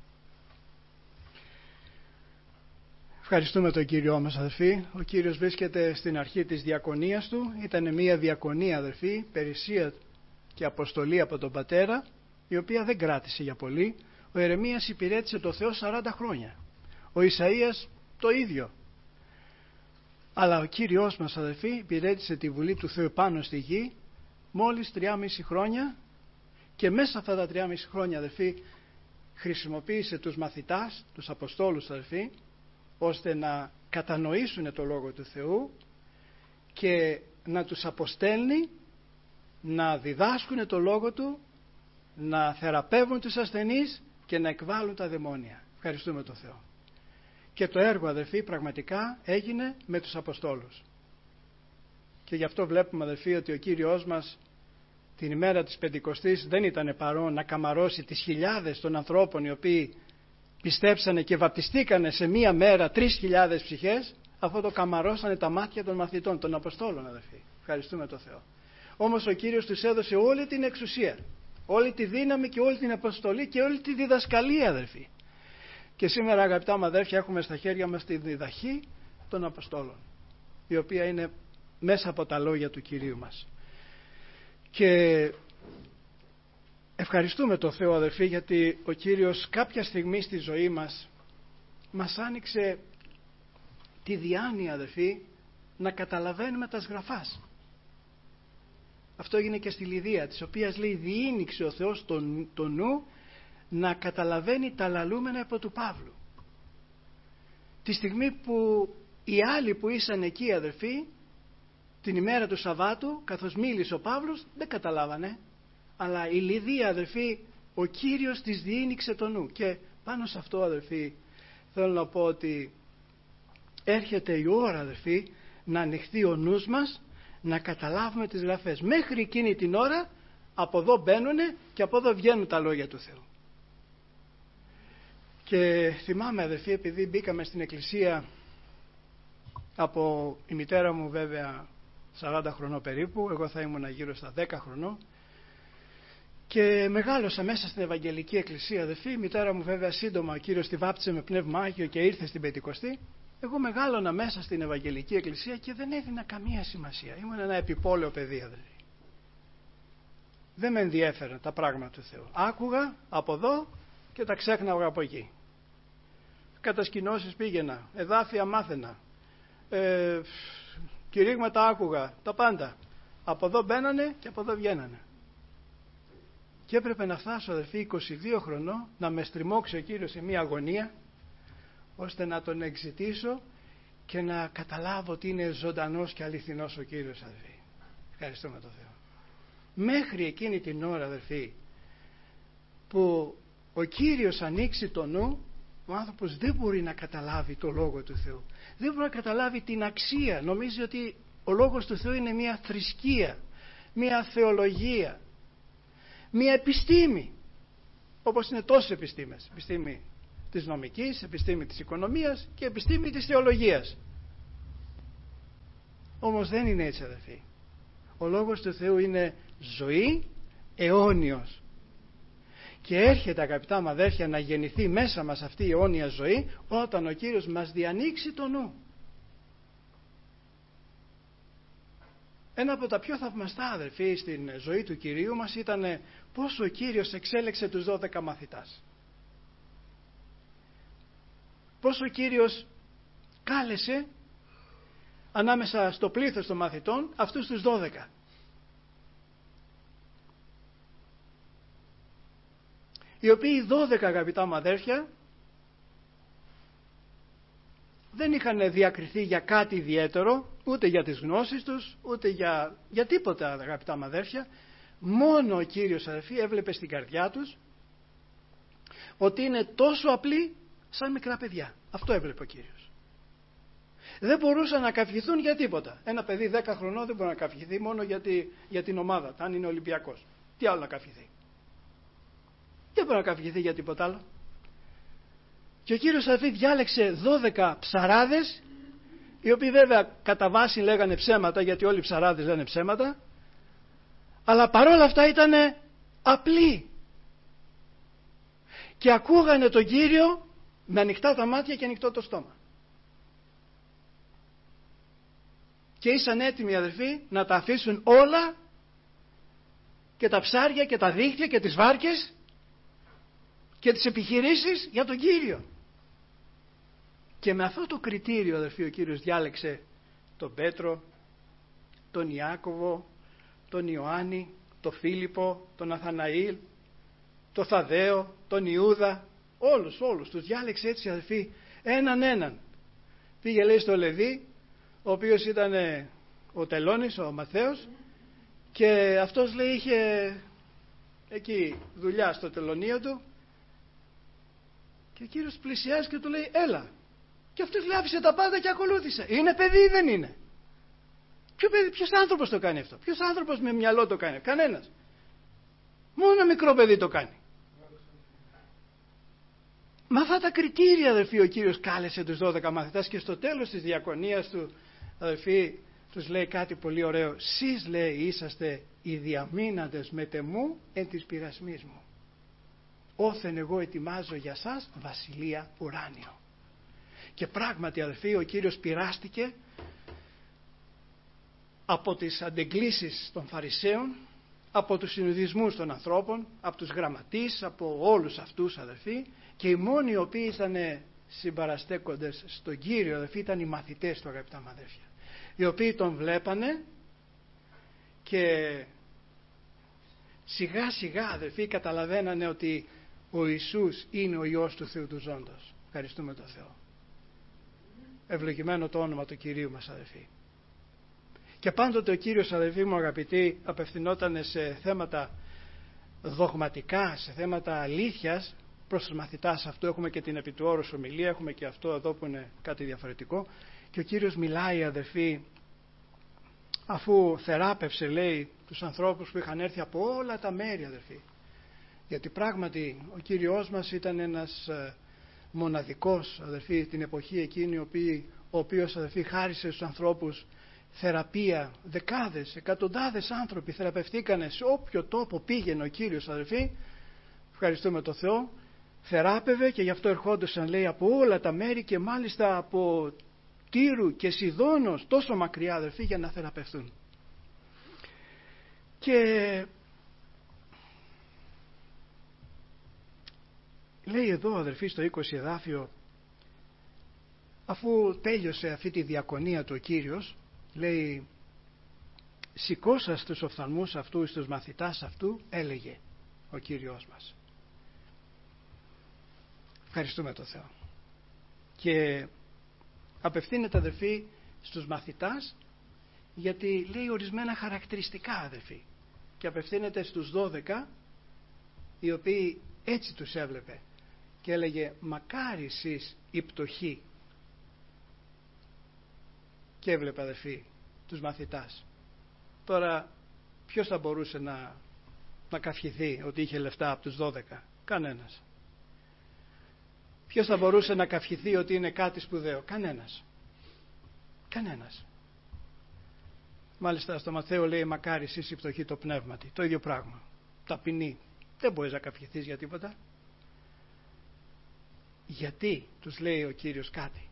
S1: Ευχαριστούμε τον Κύριό μας, αδερφοί. Ο Κύριος βρίσκεται στην αρχή της διακονίας του. Ήταν μια διακονία, αδερφοί, περισσία και αποστολή από τον Πατέρα, η οποία δεν κράτησε για πολύ. Ο Ιερεμίας υπηρέτησε το Θεό σαράντα χρόνια. Ο Ισαΐας το ίδιο. Αλλά ο Κύριος μας, αδερφοί, υπηρέτησε τη Βουλή του Θεού πάνω στη γη μόλις τρία και μισό χρόνια, Και μέσα σε αυτά τα τριάμιση χρόνια, αδελφοί, χρησιμοποίησε τους μαθητάς, τους Αποστόλους, αδελφοί, ώστε να κατανοήσουν το Λόγο του Θεού και να τους αποστέλνει να διδάσκουν το Λόγο Του, να θεραπεύουν τους ασθενείς και να εκβάλουν τα δαιμόνια. Ευχαριστούμε τον Θεό. Και το έργο, αδελφοί, πραγματικά έγινε με τους Αποστόλους. Και γι' αυτό βλέπουμε, αδελφοί, ότι ο Κύριος μας την ημέρα της Πεντηκοστής δεν ήταν παρόν να καμαρώσει τις χιλιάδες των ανθρώπων οι οποίοι πιστέψανε και βαπτιστήκανε σε μία μέρα τρεις χιλιάδες ψυχές, αφού το καμαρώσανε τα μάτια των μαθητών, των Αποστόλων, αδελφοί. Ευχαριστούμε τον Θεό. Όμως ο Κύριος τους έδωσε όλη την εξουσία, όλη τη δύναμη και όλη την αποστολή και όλη τη διδασκαλία, αδελφοί. Και σήμερα, αγαπητά μου αδέρφια, έχουμε στα χέρια μας τη διδαχή των Αποστόλων, η οποία είναι μέσα από τα λόγια του Κυρίου μας. Και ευχαριστούμε τον Θεό, αδελφοί, γιατί ο Κύριος κάποια στιγμή στη ζωή μας μας άνοιξε τη διάνοια, αδελφοί, να καταλαβαίνουμε τα σγραφάς. Αυτό έγινε και στη Λιδία, της οποίας λέει διήνυξε ο Θεός το, το νου να καταλαβαίνει τα λαλούμενα από του Παύλου. Τη στιγμή που οι άλλοι που ήσαν εκεί, αδελφοί, την ημέρα του Σαββάτου, καθώς μίλησε ο Παύλος, δεν καταλάβανε. Αλλά η Λιδία, αδελφοί, ο Κύριος της διήνυξε το νου. Και πάνω σε αυτό, αδελφοί, θέλω να πω ότι έρχεται η ώρα, αδελφοί, να ανοιχθεί ο νους μας, να καταλάβουμε τις γραφές. Μέχρι εκείνη την ώρα από εδώ μπαίνουν και από εδώ βγαίνουν τα λόγια του Θεού. Και θυμάμαι, αδελφοί, επειδή μπήκαμε στην εκκλησία από η μητέρα μου, βέβαια σαράντα χρονών περίπου, εγώ θα ήμουν γύρω στα δέκα χρονών, και μεγάλωσα μέσα στην Ευαγγελική Εκκλησία, αδελφοί. Η μητέρα μου, βέβαια, σύντομα ο Κύριος τη βάπτισε με πνεύμα Άγιο και ήρθε στην Πεντηκοστή. Εγώ μεγάλωνα μέσα στην Ευαγγελική Εκκλησία και δεν έδινα καμία σημασία. Ήμουν ένα επιπόλαιο παιδί, αδελφοί. Δεν με ενδιέφεραν τα πράγματα του Θεού. Άκουγα από εδώ και τα ξέχναγα από εκεί. Κατασκηνώσεις πήγαινα, εδάφια μάθαινα, ε, κηρύγματα άκουγα, τα πάντα. Από εδώ μπαίνανε και από εδώ βγαίνανε. Και έπρεπε να φτάσω, αδελφοί, είκοσι δύο χρονών, να με στριμώξει ο Κύριος σε μια αγωνία, ώστε να τον εξητήσω και να καταλάβω ότι είναι ζωντανός και αληθινός ο Κύριος, αδελφοί. Ευχαριστούμε τον Θεό. Μέχρι εκείνη την ώρα, αδελφοί, που ο Κύριος ανοίξει το νου, ο άνθρωπος δεν μπορεί να καταλάβει το Λόγο του Θεού. Δεν μπορεί να καταλάβει την αξία. Νομίζει ότι ο Λόγος του Θεού είναι μια θρησκεία, μια θεολογία, μια επιστήμη, όπως είναι τόσες επιστήμες. Επιστήμη της νομικής, επιστήμη της οικονομίας και επιστήμη της θεολογίας. Όμως δεν είναι έτσι, αδελφοί. Ο Λόγος του Θεού είναι ζωή, αιώνιος. Και έρχεται, αγαπητά μου αδέρφια, να γεννηθεί μέσα μας αυτή η αιώνια ζωή όταν ο Κύριος μας διανοίξει το νου. Ένα από τα πιο θαυμαστά, αδελφοί, στην ζωή του Κυρίου μας ήταν πώς ο Κύριος εξέλεξε τους δώδεκα μαθητάς. Πώς ο Κύριος κάλεσε ανάμεσα στο πλήθος των μαθητών αυτούς τους δώδεκα. Οι οποίοι δώδεκα, αγαπητά μου αδέρφια, δεν είχαν διακριθεί για κάτι ιδιαίτερο, ούτε για τις γνώσεις τους, ούτε για, για τίποτα, αγαπητά μου αδέρφια. Μόνο ο Κύριος, αδερφοί, έβλεπε στην καρδιά τους ότι είναι τόσο απλοί σαν μικρά παιδιά. Αυτό έβλεπε ο Κύριος. Δεν μπορούσαν να καυχηθούν για τίποτα. Ένα παιδί δέκα χρονών δεν μπορεί να καυχηθεί μόνο για, τη, για την ομάδα, αν είναι Ολυμπιακός. Τι άλλο να καυχηθεί. Δεν μπορεί να καυχηθεί για τίποτα άλλο. Και ο Κύριος, αδελφοί, διάλεξε δώδεκα ψαράδες, οι οποίοι βέβαια κατά βάση λέγανε ψέματα, γιατί όλοι οι ψαράδες λένε ψέματα, αλλά παρόλα αυτά ήταν απλοί και ακούγανε τον Κύριο με ανοιχτά τα μάτια και ανοιχτό το στόμα. Και ήσαν έτοιμοι, αδελφοί, να τα αφήσουν όλα, και τα ψάρια και τα δίχτυα και τις βάρκες και τις επιχειρήσεις για τον Κύριο. Και με αυτό το κριτήριο, αδελφοί, ο Κύριος διάλεξε τον Πέτρο, τον Ιάκωβο, τον Ιωάννη, τον Φίλιππο, τον Αθαναήλ, το Θαδαίο, τον Ιούδα, όλους, όλους, τους διάλεξε έτσι αδελφοί, έναν έναν. Πήγε λέει στο Λεβί, ο οποίος ήταν ο τελώνης, ο Μαθαίος, και αυτός λέει είχε εκεί δουλειά στο τελωνείο του, και ο Κύριος πλησιάζει και του λέει έλα, και αυτός λέει άφησε τα πάντα και ακολούθησε. Είναι παιδί ή δεν είναι? Ποιο παιδί, ποιος άνθρωπος το κάνει αυτό? Ποιος άνθρωπος με μυαλό το κάνει? Κανένας. Μόνο ένα μικρό παιδί το κάνει. Με αυτά τα κριτήρια αδελφοί ο Κύριος κάλεσε τους δώδεκα μαθητάς, και στο τέλος της διακονίας του αδελφοί τους λέει κάτι πολύ ωραίο. Σεις λέει είσαστε οι διαμείναντες με τεμού εν της πειρασμής μου. Όθεν εγώ ετοιμάζω για σας βασιλεία ουράνιο. Και πράγματι αδελφοί ο Κύριος πειράστηκε από τις αντεγκλήσεις των Φαρισαίων, από τους συνειδισμούς των ανθρώπων, από τους γραμματείς, από όλους αυτούς αδελφοί, και οι μόνοι οι οποίοι ήταν συμπαραστέκοντες στον Κύριο αδελφοί ήταν οι μαθητές του, αγαπητά μου αδέλφια, οι οποίοι τον βλέπανε και σιγά σιγά αδελφοί καταλαβαίνανε ότι ο Ιησούς είναι ο Υιός του Θεού του Ζώντος. Ευχαριστούμε τον Θεό. Ευλογημένο το όνομα του Κυρίου μας αδελφοί. Και πάντοτε ο Κύριος αδελφοί μου αγαπητοί απευθυνόταν σε θέματα δογματικά, σε θέματα αλήθειας προς τους μαθητάς. Αυτό έχουμε και την επί του όρους ομιλία, έχουμε και αυτό εδώ που είναι κάτι διαφορετικό. Και ο Κύριος μιλάει αδελφοί, αφού θεράπευσε λέει τους ανθρώπους που είχαν έρθει από όλα τα μέρη αδελφοί. Γιατί πράγματι ο Κύριος μας ήταν ένας μοναδικός αδελφοί την εποχή εκείνη, ο οποίος αδελφοί χάρισε στους ανθρώπους θεραπεία. Δεκάδες, εκατοντάδες άνθρωποι θεραπευτήκανε σε όποιο τόπο πήγαινε ο Κύριος αδελφοί. Ευχαριστούμε τον Θεό. Θεράπευε, και γι' αυτό ερχόντουσαν λέει από όλα τα μέρη, και μάλιστα από Τύρου και Σιδώνος, τόσο μακριά αδελφοί, για να θεραπευτούν. Και λέει εδώ αδελφοί στο είκοσι εδάφιο, αφού τέλειωσε αυτή τη διακονία του ο Κύριος, λέει σηκώσα στους οφθαλμούς αυτού, στους μαθητάς αυτού, έλεγε ο Κύριος μας. Ευχαριστούμε τον Θεό. Και απευθύνεται αδελφοί στους μαθητάς, γιατί λέει ορισμένα χαρακτηριστικά αδελφοί, και απευθύνεται στους δώδεκα, οι οποίοι έτσι τους έβλεπε και έλεγε μακάρι εσείς οι πτωχοί. Και έβλεπε αδελφοί τους μαθητάς. Τώρα ποιος θα μπορούσε να, να καυχηθεί ότι είχε λεφτά από τους δώδεκα? Κανένας. Ποιος θα μπορούσε να καυχηθεί ότι είναι κάτι σπουδαίο? Κανένας. Κανένας. Μάλιστα στο Ματθαίο λέει μακάρι εσείς οι πτωχοί το πνεύματι. Το ίδιο πράγμα. Ταπεινή. Δεν μπορείς να καυχηθείς για τίποτα. Γιατί τους λέει ο Κύριος κάτι?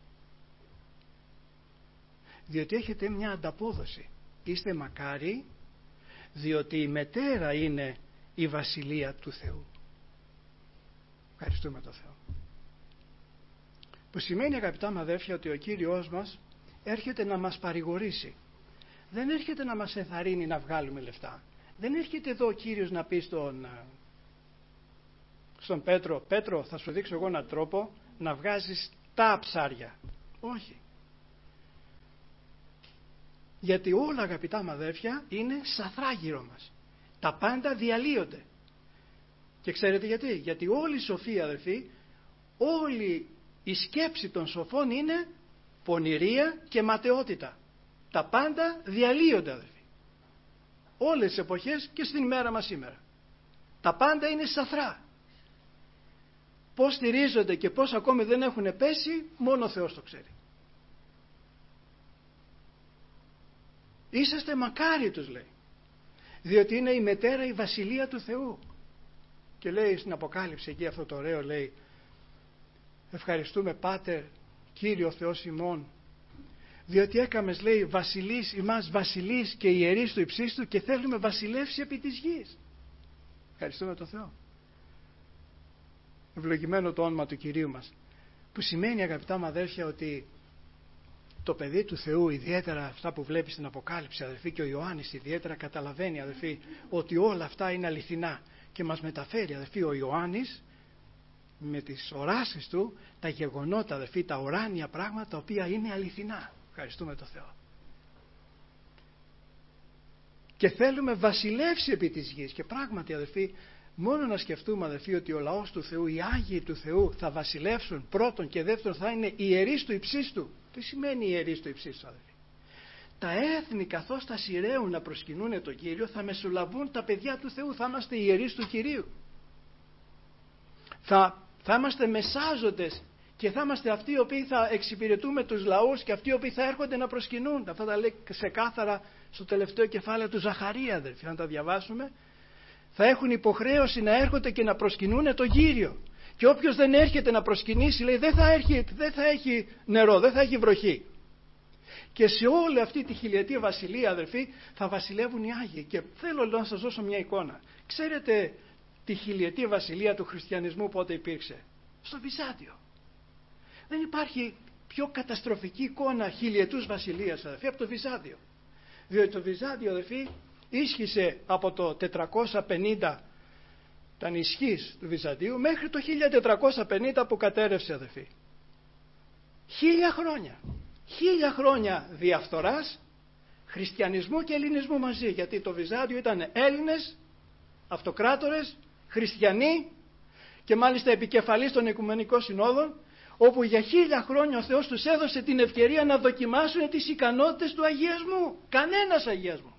S1: Διότι έχετε μια ανταπόδοση. Είστε μακάρι, διότι η μετέρα είναι η βασιλεία του Θεού. Ευχαριστούμε τον Θεό. Που σημαίνει αγαπητά μου αδέρφια ότι ο Κύριος μας έρχεται να μας παρηγορήσει. Δεν έρχεται να μας ενθαρρύνει να βγάλουμε λεφτά. Δεν έρχεται εδώ ο Κύριος να πει στον, στον Πέτρο, Πέτρο θα σου δείξω εγώ έναν τρόπο να βγάζεις τα ψάρια. Όχι. Γιατί όλα αγαπητά μου αδέρφια είναι σαθρά γύρω μας. Τα πάντα διαλύονται. Και ξέρετε γιατί? Γιατί όλη η σοφία αδερφοί, όλη η σκέψη των σοφών είναι πονηρία και ματαιότητα. Τα πάντα διαλύονται αδερφοί. Όλες τις εποχές και στην ημέρα μας σήμερα. Τα πάντα είναι σαθρά. Πώς στηρίζονται και πώς ακόμη δεν έχουν πέσει, μόνο ο Θεός το ξέρει. Είσαστε μακάρι τους λέει, διότι είναι η μετέρα η βασιλεία του Θεού. Και λέει στην Αποκάλυψη εκεί αυτό το ωραίο, λέει ευχαριστούμε Πάτερ Κύριο Θεός ημών, διότι έκαμες λέει βασιλείς ημάς βασιλείς και ιερείς του υψίστου και θέλουμε βασιλεύσει επί της γης. Ευχαριστούμε τον Θεό. Ευλογημένο το όνομα του Κυρίου μας. Που σημαίνει αγαπητά μου αδέρφια ότι το παιδί του Θεού, ιδιαίτερα αυτά που βλέπει στην Αποκάλυψη αδερφοί, και ο Ιωάννης ιδιαίτερα καταλαβαίνει αδερφοί ότι όλα αυτά είναι αληθινά Και μας μεταφέρει, αδελφοί, ο Ιωάννης με τις οράσεις του τα γεγονότα, αδελφοί, τα ουράνια πράγματα τα οποία είναι αληθινά. Ευχαριστούμε τον Θεό. Και θέλουμε βασιλεύσει επί της γης. Και πράγματι, αδελφοί, μόνο να σκεφτούμε, αδελφοί, ότι ο λαός του Θεού, οι Άγιοι του Θεού θα βασιλεύσουν, πρώτον και δεύτερον θα είναι ιερείς του υψίστου. Τι σημαίνει ιερείς του υψίστου, αδελφοί? Τα έθνη, καθώς τα σειραίουν να προσκυνούν τον Κύριο, θα μεσολαβούν τα παιδιά του Θεού, θα είμαστε ιερείς του Κυρίου. Θα, θα είμαστε μεσάζοντες και θα είμαστε αυτοί οι οποίοι θα εξυπηρετούμε τους λαούς και αυτοί οι οποίοι θα έρχονται να προσκυνούν. Αυτά τα λέει ξεκάθαρα στο τελευταίο κεφάλαιο του Ζαχαρία, αδελφοί, αν τα διαβάσουμε. Θα έχουν υποχρέωση να έρχονται και να προσκυνούν τον Κύριο. Και όποιος δεν έρχεται να προσκυνήσει, λέει, δεν θα, έρχει, δεν θα έχει νερό, δεν θα έχει βροχή. Και σε όλη αυτή τη χιλιετή βασιλεία, αδελφοί, θα βασιλεύουν οι Άγιοι. Και θέλω να σας δώσω μια εικόνα. Ξέρετε τη χιλιετή βασιλεία του χριστιανισμού πότε υπήρξε? Στο Βυζάντιο. Δεν υπάρχει πιο καταστροφική εικόνα χιλιετούς βασιλείας, αδελφοί, από το Βυζάντιο. Διότι το Βυζάντιο, αδελφοί, ίσχυσε από το τετρακόσια πενήντα, ήταν ισχύς του Βυζαντίου, μέχρι το χίλια τετρακόσια πενήντα που κατέρευσε, αδελφοί. Χίλια χρόνια. Χίλια χρόνια διαφθοράς, χριστιανισμού και ελληνισμού μαζί. Γιατί το Βυζάντιο ήταν Έλληνες, αυτοκράτορες, χριστιανοί και μάλιστα επικεφαλής των Οικουμενικών Συνόδων, όπου για χίλια χρόνια ο Θεός τους έδωσε την ευκαιρία να δοκιμάσουν τις ικανότητες του αγιασμού. Κανένας αγιασμός.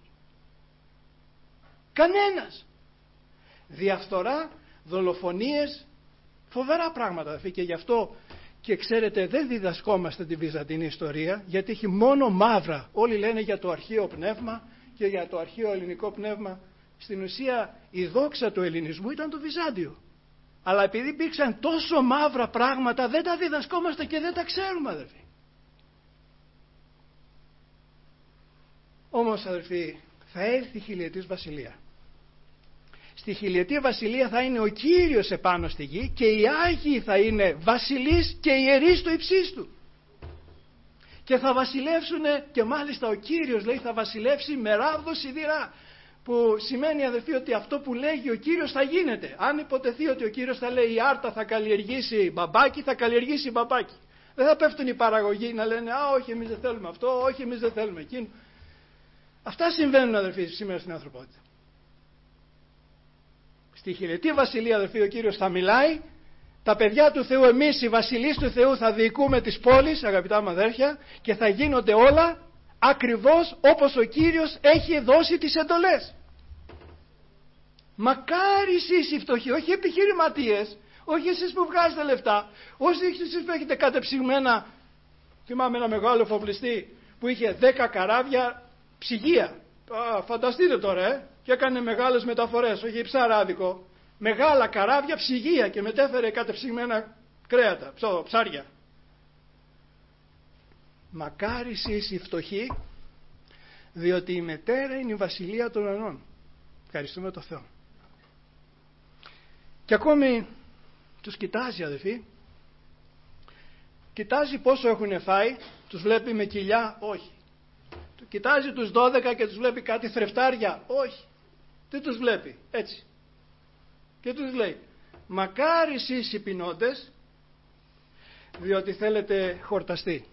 S1: Κανένας. Διαφθορά, δολοφονίες, φοβερά πράγματα. Και γι' αυτό, και ξέρετε, δεν διδασκόμαστε τη βυζαντινή ιστορία, γιατί έχει μόνο μαύρα. Όλοι λένε για το αρχαίο πνεύμα και για το αρχαίο ελληνικό πνεύμα. Στην ουσία η δόξα του ελληνισμού ήταν το Βυζάντιο. Αλλά επειδή υπήρξαν τόσο μαύρα πράγματα, δεν τα διδασκόμαστε και δεν τα ξέρουμε, αδελφοί. Όμως, αδελφοί, θα έρθει η χιλιετής βασιλεία. Στη χιλιετή βασιλεία θα είναι ο Κύριος επάνω στη γη και οι Άγιοι θα είναι βασιλείς και ιερείς του υψίστου. Και θα βασιλεύσουν, και μάλιστα ο Κύριος, λέει, θα βασιλεύσει με ράβδο σιδηρά. Που σημαίνει, αδελφοί, ότι αυτό που λέγει ο Κύριος θα γίνεται. Αν υποτεθεί ότι ο Κύριος θα λέει η άρτα θα καλλιεργήσει μπαμπάκι, θα καλλιεργήσει μπαμπάκι. Δεν θα πέφτουν οι παραγωγοί να λένε α, όχι, εμείς δεν θέλουμε αυτό, όχι, εμείς δεν θέλουμε εκείνο. Αυτά συμβαίνουν, αδελφοί, σήμερα στην ανθρωπότητα. Στη χιλιετή βασιλεία, αδελφοί, ο Κύριος θα μιλάει. Τα παιδιά του Θεού, εμείς οι βασιλείς του Θεού, θα διοικούμε τις πόλεις, αγαπητά μου αδέρφια, και θα γίνονται όλα ακριβώς όπως ο Κύριος έχει δώσει τις εντολές. Μακάρι εσείς οι φτωχοί, όχι επιχειρηματίες, όχι εσείς που βγάζετε λεφτά, όχι εσείς που έχετε κατεψυγμένα. Θυμάμαι ένα μεγάλο φοπλιστή που είχε δέκα καράβια ψυγεία. Α, φανταστείτε τώρα, ε, και έκανε μεγάλες μεταφορές, όχι ψαράδικο. Μεγάλα καράβια ψυγεία και μετέφερε κατεψυγμένα κρέατα, ψάρια. Μακάρι εσείς οι φτωχοί, διότι η μετέρα είναι η βασιλεία των ουρανών. Ευχαριστούμε τον Θεό. Και ακόμη τους κοιτάζει, αδελφοί. Κοιτάζει πόσο έχουν φάει, τους βλέπει με κοιλιά, όχι. Κοιτάζει τους δώδεκα και τους βλέπει κάτι θρεφτάρια, όχι. Τι τους βλέπει, έτσι. Και τους λέει, μακάρι εσείς οι πεινώντες, διότι θέλετε χορταστή.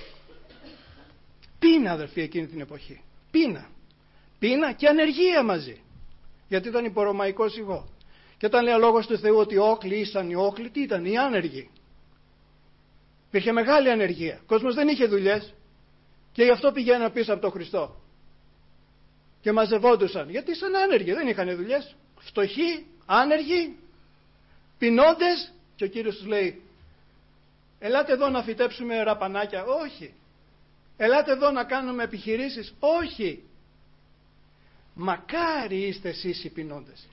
S1: Πείνα, αδελφοί, εκείνη την εποχή. Πείνα. Πείνα και ανεργία μαζί. Γιατί ήταν υπορωμαϊκό ζυγό. Και όταν λέει ο λόγος του Θεού ότι οι όχλοι ήσαν οι όχλοι, τι ήταν, οι άνεργοι. Υπήρχε μεγάλη ανεργία. Ο κόσμος δεν είχε δουλειές. Και γι' αυτό πηγαίναν πίσω από τον Χριστό. Και μαζευόντουσαν. Γιατί ήσαν άνεργοι, δεν είχαν δουλειές. Φτωχοί, άνεργοι, πεινώντες. Και ο Κύριος τους λέει, ελάτε εδώ να φυτέψουμε ραπανάκια. Όχι. Ελάτε εδώ να κάνουμε επιχειρήσεις. Όχι. Μακάρι είστε εσείς οι πεινώντες,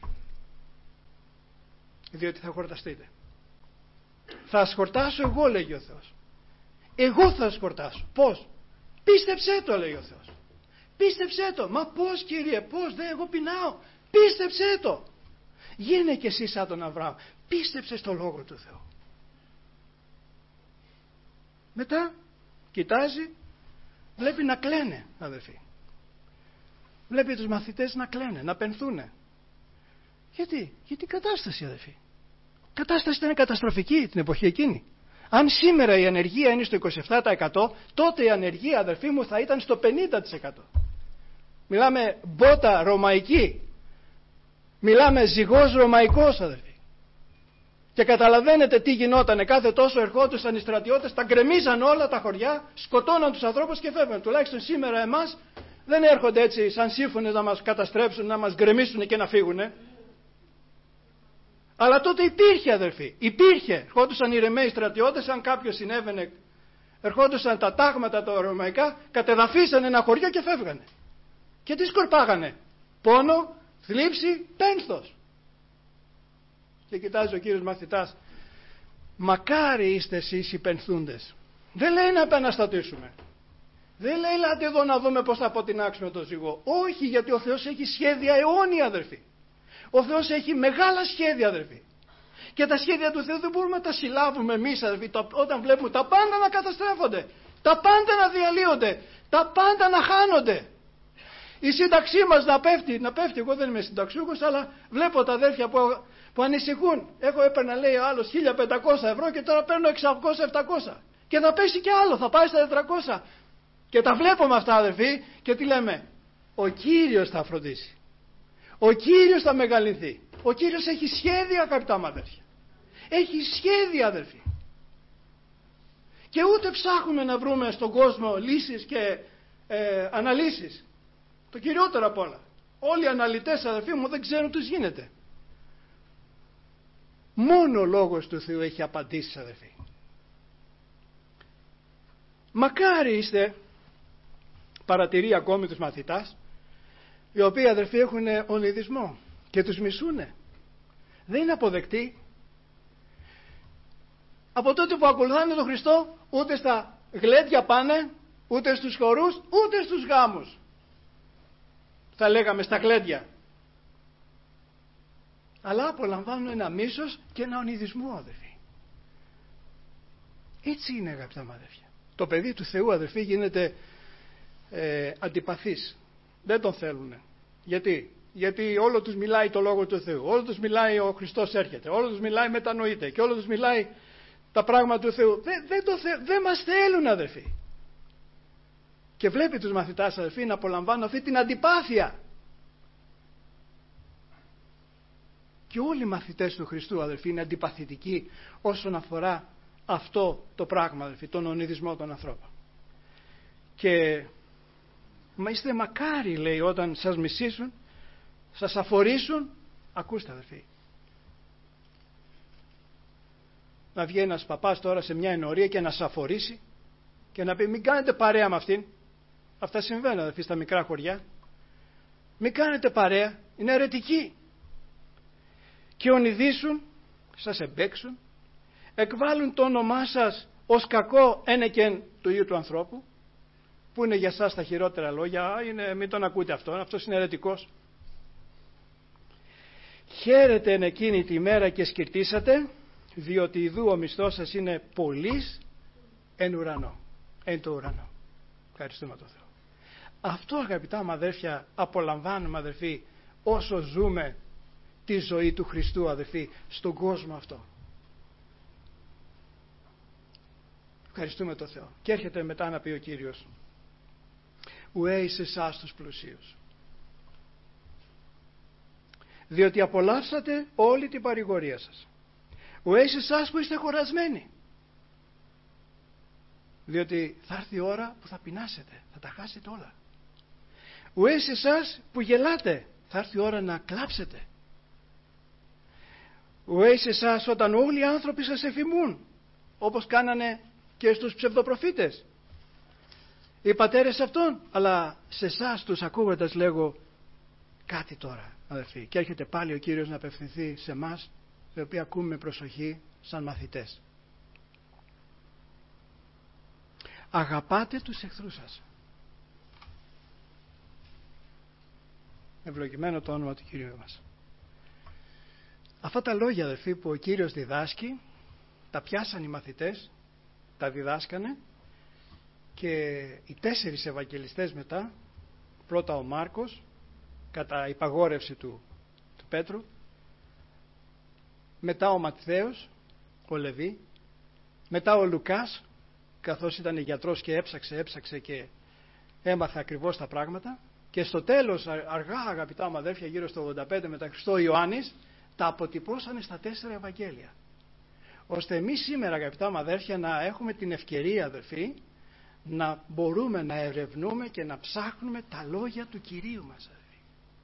S1: διότι θα χορταστείτε. Θα σχορτάσω εγώ, λέγει ο Θεός. Εγώ θα σχορτάσω. Πώς? Πίστεψέ το, λέει ο Θεός. Πίστεψέ το. Μα πώς, Κύριε, πώς? Δεν, εγώ πεινάω. Πίστεψέ το. Γίνε και εσύ σαν τον Αβραάμ. Πίστεψε στο λόγο του Θεού. Μετά κοιτάζει, βλέπει να κλαίνε, αδελφοί. Βλέπει τους μαθητές να κλαίνε, να πενθούνε. Γιατί, γιατί η κατάσταση, αδελφοί. Η κατάσταση ήταν καταστροφική την εποχή εκείνη. Αν σήμερα η ανεργία είναι στο είκοσι επτά τοις εκατό, τότε η ανεργία, αδελφοί μου, θα ήταν στο πενήντα τοις εκατό. Μιλάμε μπότα ρωμαϊκή. Μιλάμε ζυγός ρωμαϊκός, αδελφοί. Και καταλαβαίνετε τι γινότανε. Κάθε τόσο ερχόντουσαν οι στρατιώτες, τα γκρεμίζαν όλα τα χωριά, σκοτώναν τους ανθρώπους και φεύγαν. Τουλάχιστον σήμερα εμάς δεν έρχονται έτσι σαν σύμφωνες να μας καταστρέψουν, να μας γκρεμίσουν και να φύγουνε. Αλλά τότε υπήρχε, αδελφοί. Υπήρχε. Ερχόντουσαν οι Ρωμαίοι στρατιώτες, αν κάποιο συνέβαινε, ερχόντουσαν τα τάγματα τα ρωμαϊκά, κατεδαφίσανε ένα χωριό και φεύγανε. Και τι σκορπάγανε? Πόνο, θλίψη, πένθος. Και κοιτάζει ο κύριος μαθητάς, μακάρι είστε εσείς οι πενθούντες. Δεν λέει να επαναστατήσουμε. Δεν λέει ελάτε εδώ να δούμε πώς θα αποτινάξουμε το ζυγό. Όχι, γιατί ο Θεός έχει σχέδια αιώνια, αδελφοί. Ο Θεός έχει μεγάλα σχέδια, αδελφοί. Και τα σχέδια του Θεού δεν μπορούμε να τα συλλάβουμε εμείς, αδελφοί, όταν βλέπουμε τα πάντα να καταστρέφονται, τα πάντα να διαλύονται, τα πάντα να χάνονται. Η σύνταξή μας να πέφτει, να πέφτει. Εγώ δεν είμαι συνταξιούχος, αλλά βλέπω τα αδέρφια που, που ανησυχούν. Έχω έπαιρνα, λέει ο άλλος, χίλια πεντακόσια ευρώ και τώρα παίρνω εξακόσια επτακόσια. Και θα πέσει κι άλλο, θα πάει στα τετρακόσια. Και τα βλέπουμε αυτά, αδερφοί, και τι λέμε? Ο Κύριος θα φροντίσει. Ο Κύριος θα μεγαλυνθεί. Ο Κύριος έχει σχέδια, αγαπητά μου αδέρφια. Έχει σχέδια, αδερφοί. Και ούτε ψάχνουμε να βρούμε στον κόσμο λύσεις και ε, αναλύσεις. Το κυριότερο απ' όλα. Όλοι οι αναλυτές, αδερφοί μου, δεν ξέρουν τι γίνεται. Μόνο ο Λόγος του Θεού έχει απαντήσεις, αδερφοί. Μακάρι είστε, παρατηρεί ακόμη τους μαθητάς, οι οποίοι, αδερφοί, έχουν ονειδισμό και τους μισούνε. Δεν είναι αποδεκτοί. Από τότε που ακολουθάνε τον Χριστό, ούτε στα γλέντια πάνε, ούτε στους χορούς, ούτε στους γάμους. Θα λέγαμε στα γλέντια. Αλλά απολαμβάνουν ένα μίσος και ένα ονειδισμό, αδερφοί. Έτσι είναι, αγαπητά μου αδερφιά. Το παιδί του Θεού, αδερφοί, γίνεται ε, αντιπαθής. Δεν τον θέλουν. Γιατί? Γιατί όλο τους μιλάει το Λόγο του Θεού. Όλο τους μιλάει ο Χριστός έρχεται. Όλο τους μιλάει μετανοείται. Και όλο τους μιλάει τα πράγματα του Θεού. Δεν, δεν, το θε, δεν μας θέλουν, αδερφοί. Και βλέπει τους μαθητάς, αδερφοί, να απολαμβάνουν αυτή την αντιπάθεια. Και όλοι οι μαθητές του Χριστού, αδερφοί, είναι αντιπαθητικοί όσον αφορά αυτό το πράγμα, αδερφοί, τον ονειδισμό των ανθρώπων. Και μα είστε μακάρι, λέει, όταν σας μισήσουν, σας αφορήσουν. Ακούστε, αδερφοί. Να βγει ένας παπάς τώρα σε μια ενορία και να σας αφορήσει και να πει μην κάνετε παρέα με αυτήν. Αυτά συμβαίνουν, αδερφοί, στα μικρά χωριά. Μην κάνετε παρέα, είναι αιρετικοί. Και ονειδήσουν, σας εμπέξουν, εκβάλλουν το όνομά σας ως κακό ένεκεν του Υιού του ανθρώπου, που είναι για σας τα χειρότερα λόγια, είναι, μην τον ακούτε αυτόν, αυτός είναι αιρετικός. Χαίρετε εν εκείνη τη μέρα και σκυρτήσατε, διότι ιδού ο μισθός σας είναι πολύς εν ουρανό, εν το ουρανό. Ευχαριστούμε τον Θεό. Αυτό, αγαπητά μου αδέρφια, απολαμβάνουμε, αδερφοί, όσο ζούμε τη ζωή του Χριστού, αδερφοί, στον κόσμο αυτό. Ευχαριστούμε τον Θεό. Και έρχεται μετά να πει ο Κύριος, ουέ εις εσάς τους πλουσίους, διότι απολαύσατε όλη την παρηγορία σας. Ουέ εις εσάς που είστε χωρασμένοι, διότι θα έρθει η ώρα που θα πεινάσετε, θα τα χάσετε όλα. Ουέ εις εσάς που γελάτε, θα έρθει η ώρα να κλάψετε. Ουέ εις εσάς όταν όλοι οι άνθρωποι σας εφημούν, όπως κάνανε και στους ψευδοπροφήτες, οι πατέρες αυτών. Αλλά σε εσάς τους ακούγοντας λέγω κάτι τώρα, αδερφοί. Και έρχεται πάλι ο Κύριος να απευθυνθεί σε εμάς, οι οποίοι ακούμε με προσοχή σαν μαθητές. Αγαπάτε τους εχθρούς σας. Ευλογημένο το όνομα του Κυρίου μας. Αυτά τα λόγια, αδερφοί, που ο Κύριος διδάσκει, τα πιάσαν οι μαθητές, τα διδάσκανε, και οι τέσσερις Ευαγγελιστές μετά, πρώτα ο Μάρκος κατά υπαγόρευση του, του Πέτρου, μετά ο Ματθαίος, ο Λεβί, μετά ο Λουκάς, καθώς ήταν γιατρός και έψαξε, έψαξε και έμαθε ακριβώς τα πράγματα, και στο τέλος, αργά αγαπητά μου αδέρφια, γύρω στο ογδόντα πέντε μετά Χριστό, Ιωάννης τα αποτυπώσανε στα τέσσερα Ευαγγέλια, ώστε εμείς σήμερα αγαπητά μου αδέρφια να έχουμε την ευκαιρία, αδερφοί, να μπορούμε να ερευνούμε και να ψάχνουμε τα λόγια του Κυρίου μας, αδερφοί,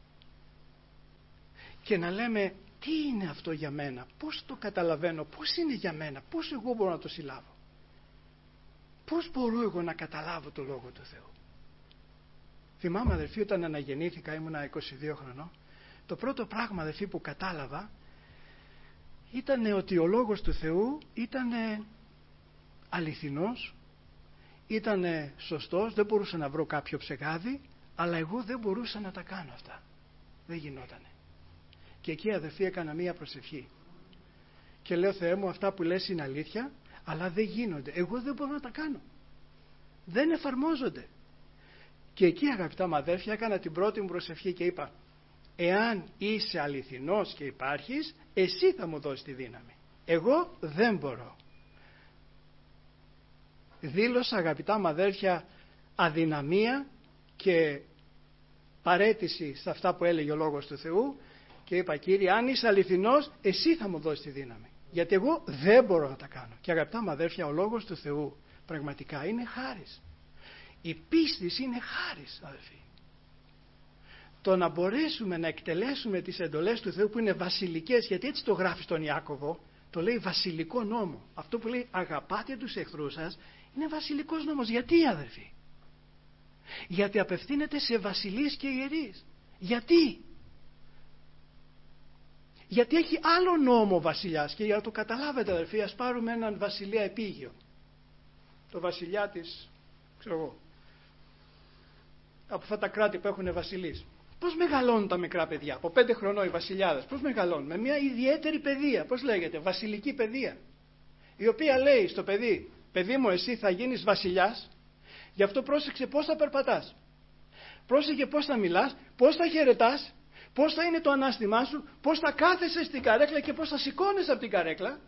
S1: και να λέμε τι είναι αυτό για μένα, πώς το καταλαβαίνω, πώς είναι για μένα, πώς εγώ μπορώ να το συλλάβω, πώς μπορώ εγώ να καταλάβω το Λόγο του Θεού. Θυμάμαι αδερφοί, όταν αναγεννήθηκα, ήμουνα είκοσι δύο χρονών, το πρώτο πράγμα αδερφοί που κατάλαβα ήταν ότι ο Λόγος του Θεού ήταν αληθινός, ήταν σωστός, δεν μπορούσα να βρω κάποιο ψεγάδι, αλλά εγώ δεν μπορούσα να τα κάνω αυτά, δεν γινότανε. Και εκεί αδερφοί έκανα μία προσευχή και λέω, Θεέ μου, αυτά που λες είναι αλήθεια, αλλά δεν γίνονται, εγώ δεν μπορώ να τα κάνω, δεν εφαρμόζονται. Και εκεί αγαπητά μου αδέρφια έκανα την πρώτη μου προσευχή και είπα, εάν είσαι αληθινός και υπάρχεις, εσύ θα μου δώσεις τη δύναμη, εγώ δεν μπορώ. Δήλωσα αγαπητά μου αδέρφια αδυναμία και παρέτηση σε αυτά που έλεγε ο Λόγος του Θεού και είπα, Κύριε, αν είσαι αληθινός, εσύ θα μου δώσεις τη δύναμη, γιατί εγώ δεν μπορώ να τα κάνω. Και αγαπητά μου αδέρφια, ο Λόγος του Θεού πραγματικά είναι χάρις. Η πίστη είναι χάρις, αδερφοί. Το να μπορέσουμε να εκτελέσουμε τις εντολές του Θεού που είναι βασιλικές, γιατί έτσι το γράφει στον Ιάκωβο, το λέει βασιλικό νόμο. Αυτό που λέει αγαπάτε τους εχθρούς σας είναι βασιλικός νόμος. Γιατί, αδερφοί? Γιατί απευθύνεται σε βασιλείς και ιερείς. Γιατί? Γιατί έχει άλλο νόμο βασιλιάς. Και για να το καταλάβετε, αδερφοί, ας πάρουμε έναν βασιλιά επίγειο, το βασιλιά της, ξέρω εγώ, από αυτά τα κράτη που έχουν βασιλείς. Πώς μεγαλώνουν τα μικρά παιδιά, από πέντε χρονών οι βασιλιάδες, πώς μεγαλώνουν? Με μια ιδιαίτερη παιδεία, πώς λέγεται, βασιλική παιδεία, η οποία λέει στο παιδί, παιδί μου, εσύ θα γίνεις βασιλιάς, γι' αυτό πρόσεξε πώς θα περπατάς, πρόσεξε πώς θα μιλάς, πώς θα χαιρετάς, πώς θα είναι το ανάστημά σου, πώς θα κάθεσαι στην καρέκλα και πώς θα σηκώνεσαι από την καρέκλα,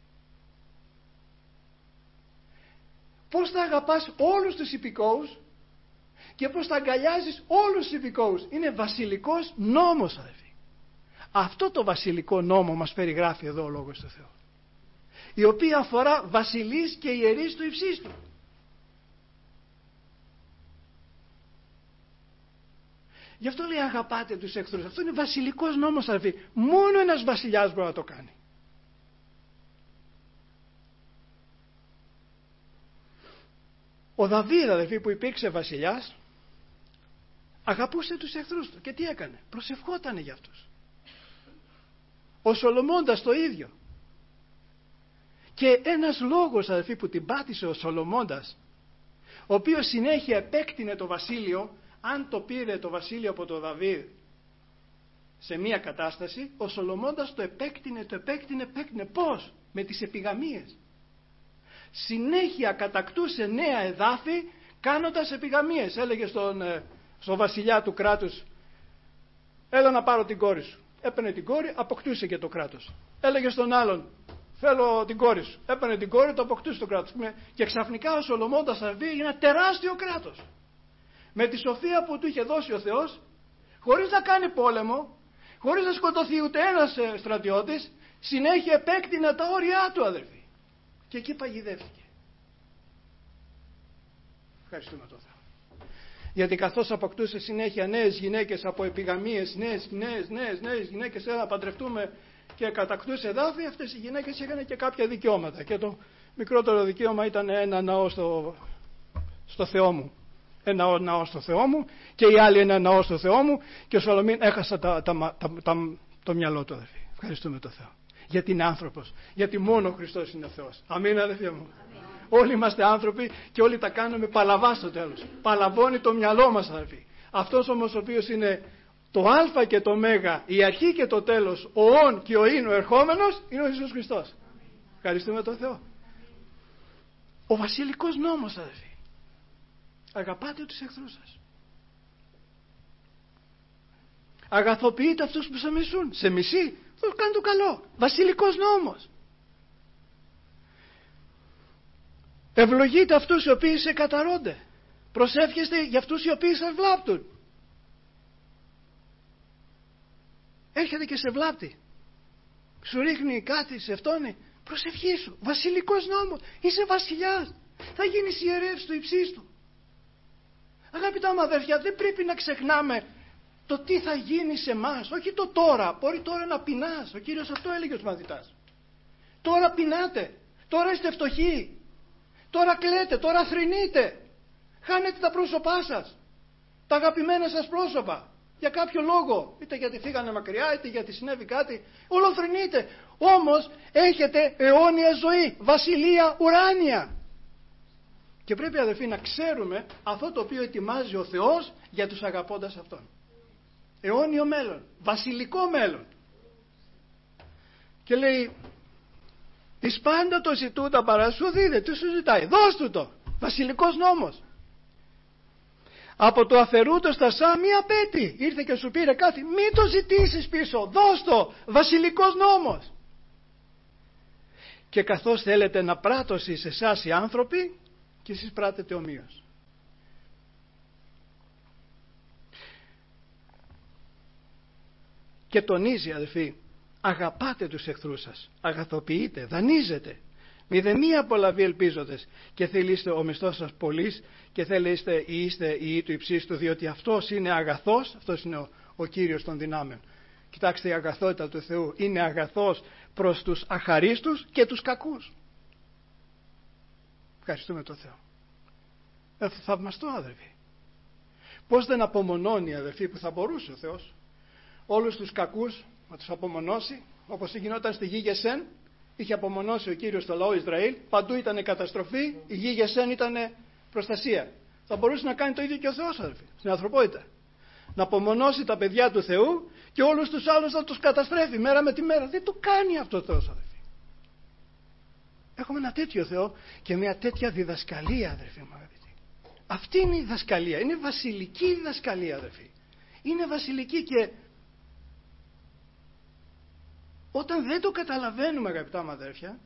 S1: πώς θα αγαπάς όλους τους υπηκόους και πώς θα αγκαλιάζεις όλους τους υπηκόους. Είναι βασιλικός νόμος, αδελφοί. Αυτό το βασιλικό νόμο μας περιγράφει εδώ ο Λόγος του Θεού, η οποία αφορά βασιλείς και ιερείς του υψίστου. Γι' αυτό λέει αγαπάτε τους εχθρούς. Αυτό είναι βασιλικός νόμος, αδελφοί. Μόνο ένας βασιλιάς μπορεί να το κάνει. Ο Δαβίδ, αδελφοί, που υπήρξε βασιλιάς, αγαπούσε τους εχθρούς του. Και τι έκανε? Προσευχότανε για αυτούς. Ο Σολομώντας το ίδιο. Και ένας λόγος, αδελφοί, που την πάτησε ο Σολομώντας, ο οποίος συνέχεια επέκτηνε το βασίλειο, αν το πήρε το βασίλειο από τον Δαβίδ σε μία κατάσταση, ο Σολομώντας το επέκτηνε, το επέκτηνε, επέκτηνε. Πώς? Με τις επιγαμίες. Συνέχεια κατακτούσε νέα εδάφη κάνοντας επιγαμίες. Έλεγε στον, στον βασιλιά του κράτους, έλα να πάρω την κόρη σου. Έπαιρνε την κόρη, αποκτούσε και το κράτος. Έλεγε στον άλλον, θέλω την κόρη σου. Έπαιρνε την κόρη, το αποκτούσε το κράτος. Και ξαφνικά ο Σολομώντας αρβεί ένα τεράστιο κράτος. Με τη σοφία που του είχε δώσει ο Θεός, χωρίς να κάνει πόλεμο, χωρίς να σκοτωθεί ούτε ένας στρατιώτης, συνέχεια επέκτηνε τα όρια του, αδερφοί. Και εκεί παγιδεύτηκε. Ευχαριστούμε τον Θεό. Γιατί καθώς αποκτούσε συνέχεια νέες γυναίκες από επιγαμίες, νέες, νέες, νέες, νέες γυναίκες, έλα να παντρευτούμε, και κατακτούσε εδάφη, αυτές οι γυναίκες είχαν και κάποια δικαιώματα. Και το μικρότερο δικαίωμα ήταν ένα ναό στο, στο Θεό μου. Ένα ναό στο Θεό μου, και οι άλλοι ένα ναό στο Θεό μου, και ο Σολομίν έχασα τα, τα, τα, τα, το μυαλό του, αδερφοί. Ευχαριστούμε τον Θεό. Γιατί είναι άνθρωπος. Γιατί μόνο ο Χριστός είναι ο Θεός. Αμήν, αδερφοί μου. Αμήν. Όλοι είμαστε άνθρωποι και όλοι τα κάνουμε παλαβά στο τέλος. Παλαβώνει το μυαλό μας, αδερφοί. Αυτός όμως ο οποίος είναι το Α και το Μέγα, η αρχή και το τέλος, ο Ων και ο Ιν, ο ερχόμενος, είναι ο Ιησούς Χριστός. Ευχαριστούμε τον Θεό. Ο βασιλικός νόμος, αδερφοί. Αγαπάτε τους εχθρούς σας. Αγαθοποιείτε αυτούς που σε μισούν. Σε μισεί, θα κάνει το καλό. Βασιλικός νόμος. Ευλογείτε αυτούς οι οποίοι σε καταρρώνται. Προσεύχεστε για αυτούς οι οποίοι σας βλάπτουν. Έρχεται και σε βλάπτει. Σου ρίχνει κάτι, σε φτώνει. Προσευχή σου. Βασιλικός νόμος. Είσαι βασιλιάς. Θα γίνεις ιερεύς του υψίστου. Αγαπητά μου αδέρφια, δεν πρέπει να ξεχνάμε το τι θα γίνει σε εμάς. Όχι το τώρα. Μπορεί τώρα να πεινάς. Ο Κύριος αυτό έλεγε στους μαθητάς. Τώρα πεινάτε. Τώρα είστε φτωχοί. Τώρα κλαίτε. Τώρα θρηνείτε. Χάνετε τα πρόσωπά σας. Τα αγαπημένα σας πρόσωπα. Για κάποιο λόγο. Είτε γιατί φύγανε μακριά, είτε γιατί συνέβη κάτι. Όλο θρηνείτε. Όμως έχετε αιώνια ζωή. Βασιλεία ουράνια. Και πρέπει, αδελφοί, να ξέρουμε αυτό το οποίο ετοιμάζει ο Θεός για τους αγαπώντας Αυτόν. Αιώνιο μέλλον. Βασιλικό μέλλον. Και λέει, εις πάντα το ζητούντα παρά σου δίδε. Τι σου ζητάει? Δώσ' του το. Βασιλικός νόμος. Από το αφαιρούτος τα σαν μη απέτει. Ήρθε και σου πήρε κάτι. Μην το ζητήσεις πίσω. Δώσ' το. Βασιλικός νόμος. Και καθώς θέλετε να πράττωσει σε εσάς οι άνθρωποι, και εσείς πράττετε ομοίως. Και τονίζει, αδελφοί, αγαπάτε τους εχθρούς σας, αγαθοποιείτε, δανείζετε, μηδενία απολαβή ελπίζοντες, και θέλετε ο μισθός σας πολύς, και θέλετε ή είστε ή του υψίστου, διότι αυτός είναι αγαθός, αυτός είναι ο, ο Κύριος των δυνάμεων. Κοιτάξτε, η αγαθότητα του Θεού είναι αγαθός προς τους αχαρίστους και τους κακούς. Ευχαριστούμε τον Θεό. Ε, θαυμαστό, αδελφοί. Πώς δεν απομονώνει, αδελφοί, που θα μπορούσε ο Θεός όλους τους κακούς να τους απομονώσει, όπως γινόταν στη γη Γεσέν. Είχε απομονώσει ο Κύριος το λαό Ισραήλ, παντού ήταν καταστροφή, η γη Γεσέν ήταν προστασία. Θα μπορούσε να κάνει το ίδιο και ο Θεός, αδελφοί, στην ανθρωπότητα. Να απομονώσει τα παιδιά του Θεού και όλους τους άλλους να τους καταστρέφει μέρα με τη μέρα. Δεν το κάνει αυτό ο Θεός, αδελφοί. Έχουμε ένα τέτοιο Θεό και μια τέτοια διδασκαλία, αδελφοί μου αγαπητοί. Αυτή είναι η διδασκαλία. Είναι βασιλική διδασκαλία, αδελφοί. Είναι βασιλική, και όταν δεν το καταλαβαίνουμε, αγαπητά μου αδέρφια,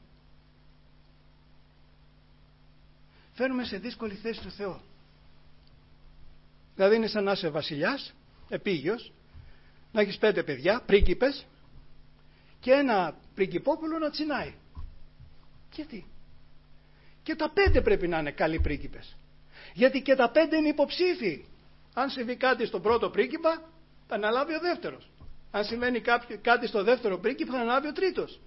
S1: φέρνουμε σε δύσκολη θέση του Θεό. Δηλαδή είναι σαν να είσαι βασιλιάς, επίγειος, να έχεις πέντε παιδιά, πρίγκιπες, και ένα πριγκιπόπουλο να τσινάει. Γιατί? Και τα πέντε πρέπει να είναι καλοί πρίγκιπες. Γιατί και τα πέντε είναι υποψήφοι. Αν συμβεί κάτι στον πρώτο πρίγκιπα, θα αναλάβει ο δεύτερος. Αν συμβαίνει κάτι στο δεύτερο πρίγκιπα, θα αναλάβει ο τρίτος.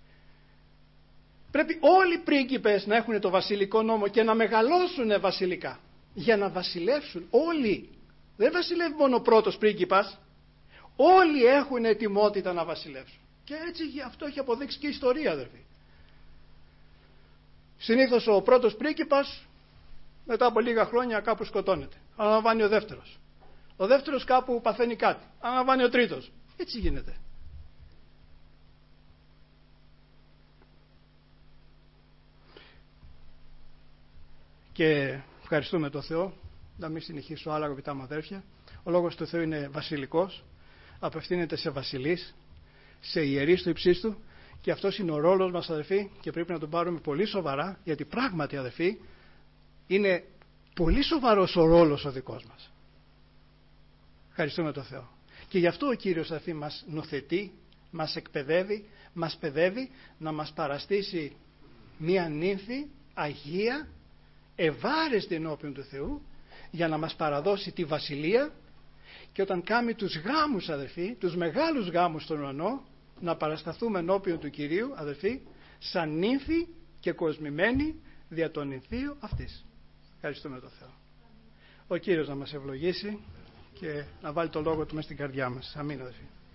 S1: Πρέπει όλοι οι πρίγκιπες να έχουν το βασιλικό νόμο και να μεγαλώσουν βασιλικά. Για να βασιλεύσουν όλοι. Δεν βασιλεύει μόνο ο πρώτος πρίγκιπας. Όλοι έχουν ετοιμότητα να βασιλεύσουν. Και έτσι αυτό έχει αποδείξει και η ιστορία, αδερφοί. Συνήθως ο πρώτος πρίγκιπας μετά από λίγα χρόνια κάπου σκοτώνεται. Αναλαμβάνει ο δεύτερος. Ο δεύτερος κάπου παθαίνει κάτι. Αναλαμβάνει ο τρίτος. Έτσι γίνεται. Και ευχαριστούμε τον Θεό. Να μην συνεχίσω άλλα, αγαπητά μου αδέρφια. Ο λόγος του Θεού είναι βασιλικός. Απευθύνεται σε βασιλείς, σε ιερείς του υψίστου. Και αυτός είναι ο ρόλος μας, αδερφοί, και πρέπει να τον πάρουμε πολύ σοβαρά, γιατί πράγματι, αδερφοί, είναι πολύ σοβαρός ο ρόλος ο δικός μας. Ευχαριστούμε τον Θεό. Και γι' αυτό ο Κύριος, αδερφοί, μας νοθετεί, μας εκπαιδεύει, μας παιδεύει να μας παραστήσει μία νύμφη αγία, ευάρεστη ενώπιον του Θεού, για να μας παραδώσει τη βασιλεία, και όταν κάνει τους γάμους, αδερφοί, τους μεγάλους γάμους στον ουρανό, να παρασταθούμε ενώπιον του Κυρίου, αδελφοί, σαν νύμφη και κοσμημένη δια τον νυμφίου αυτής. Ευχαριστούμε τον Θεό. Ο Κύριος να μας ευλογήσει και να βάλει το λόγο του μες στην καρδιά μας. Αμήν, αδελφοί.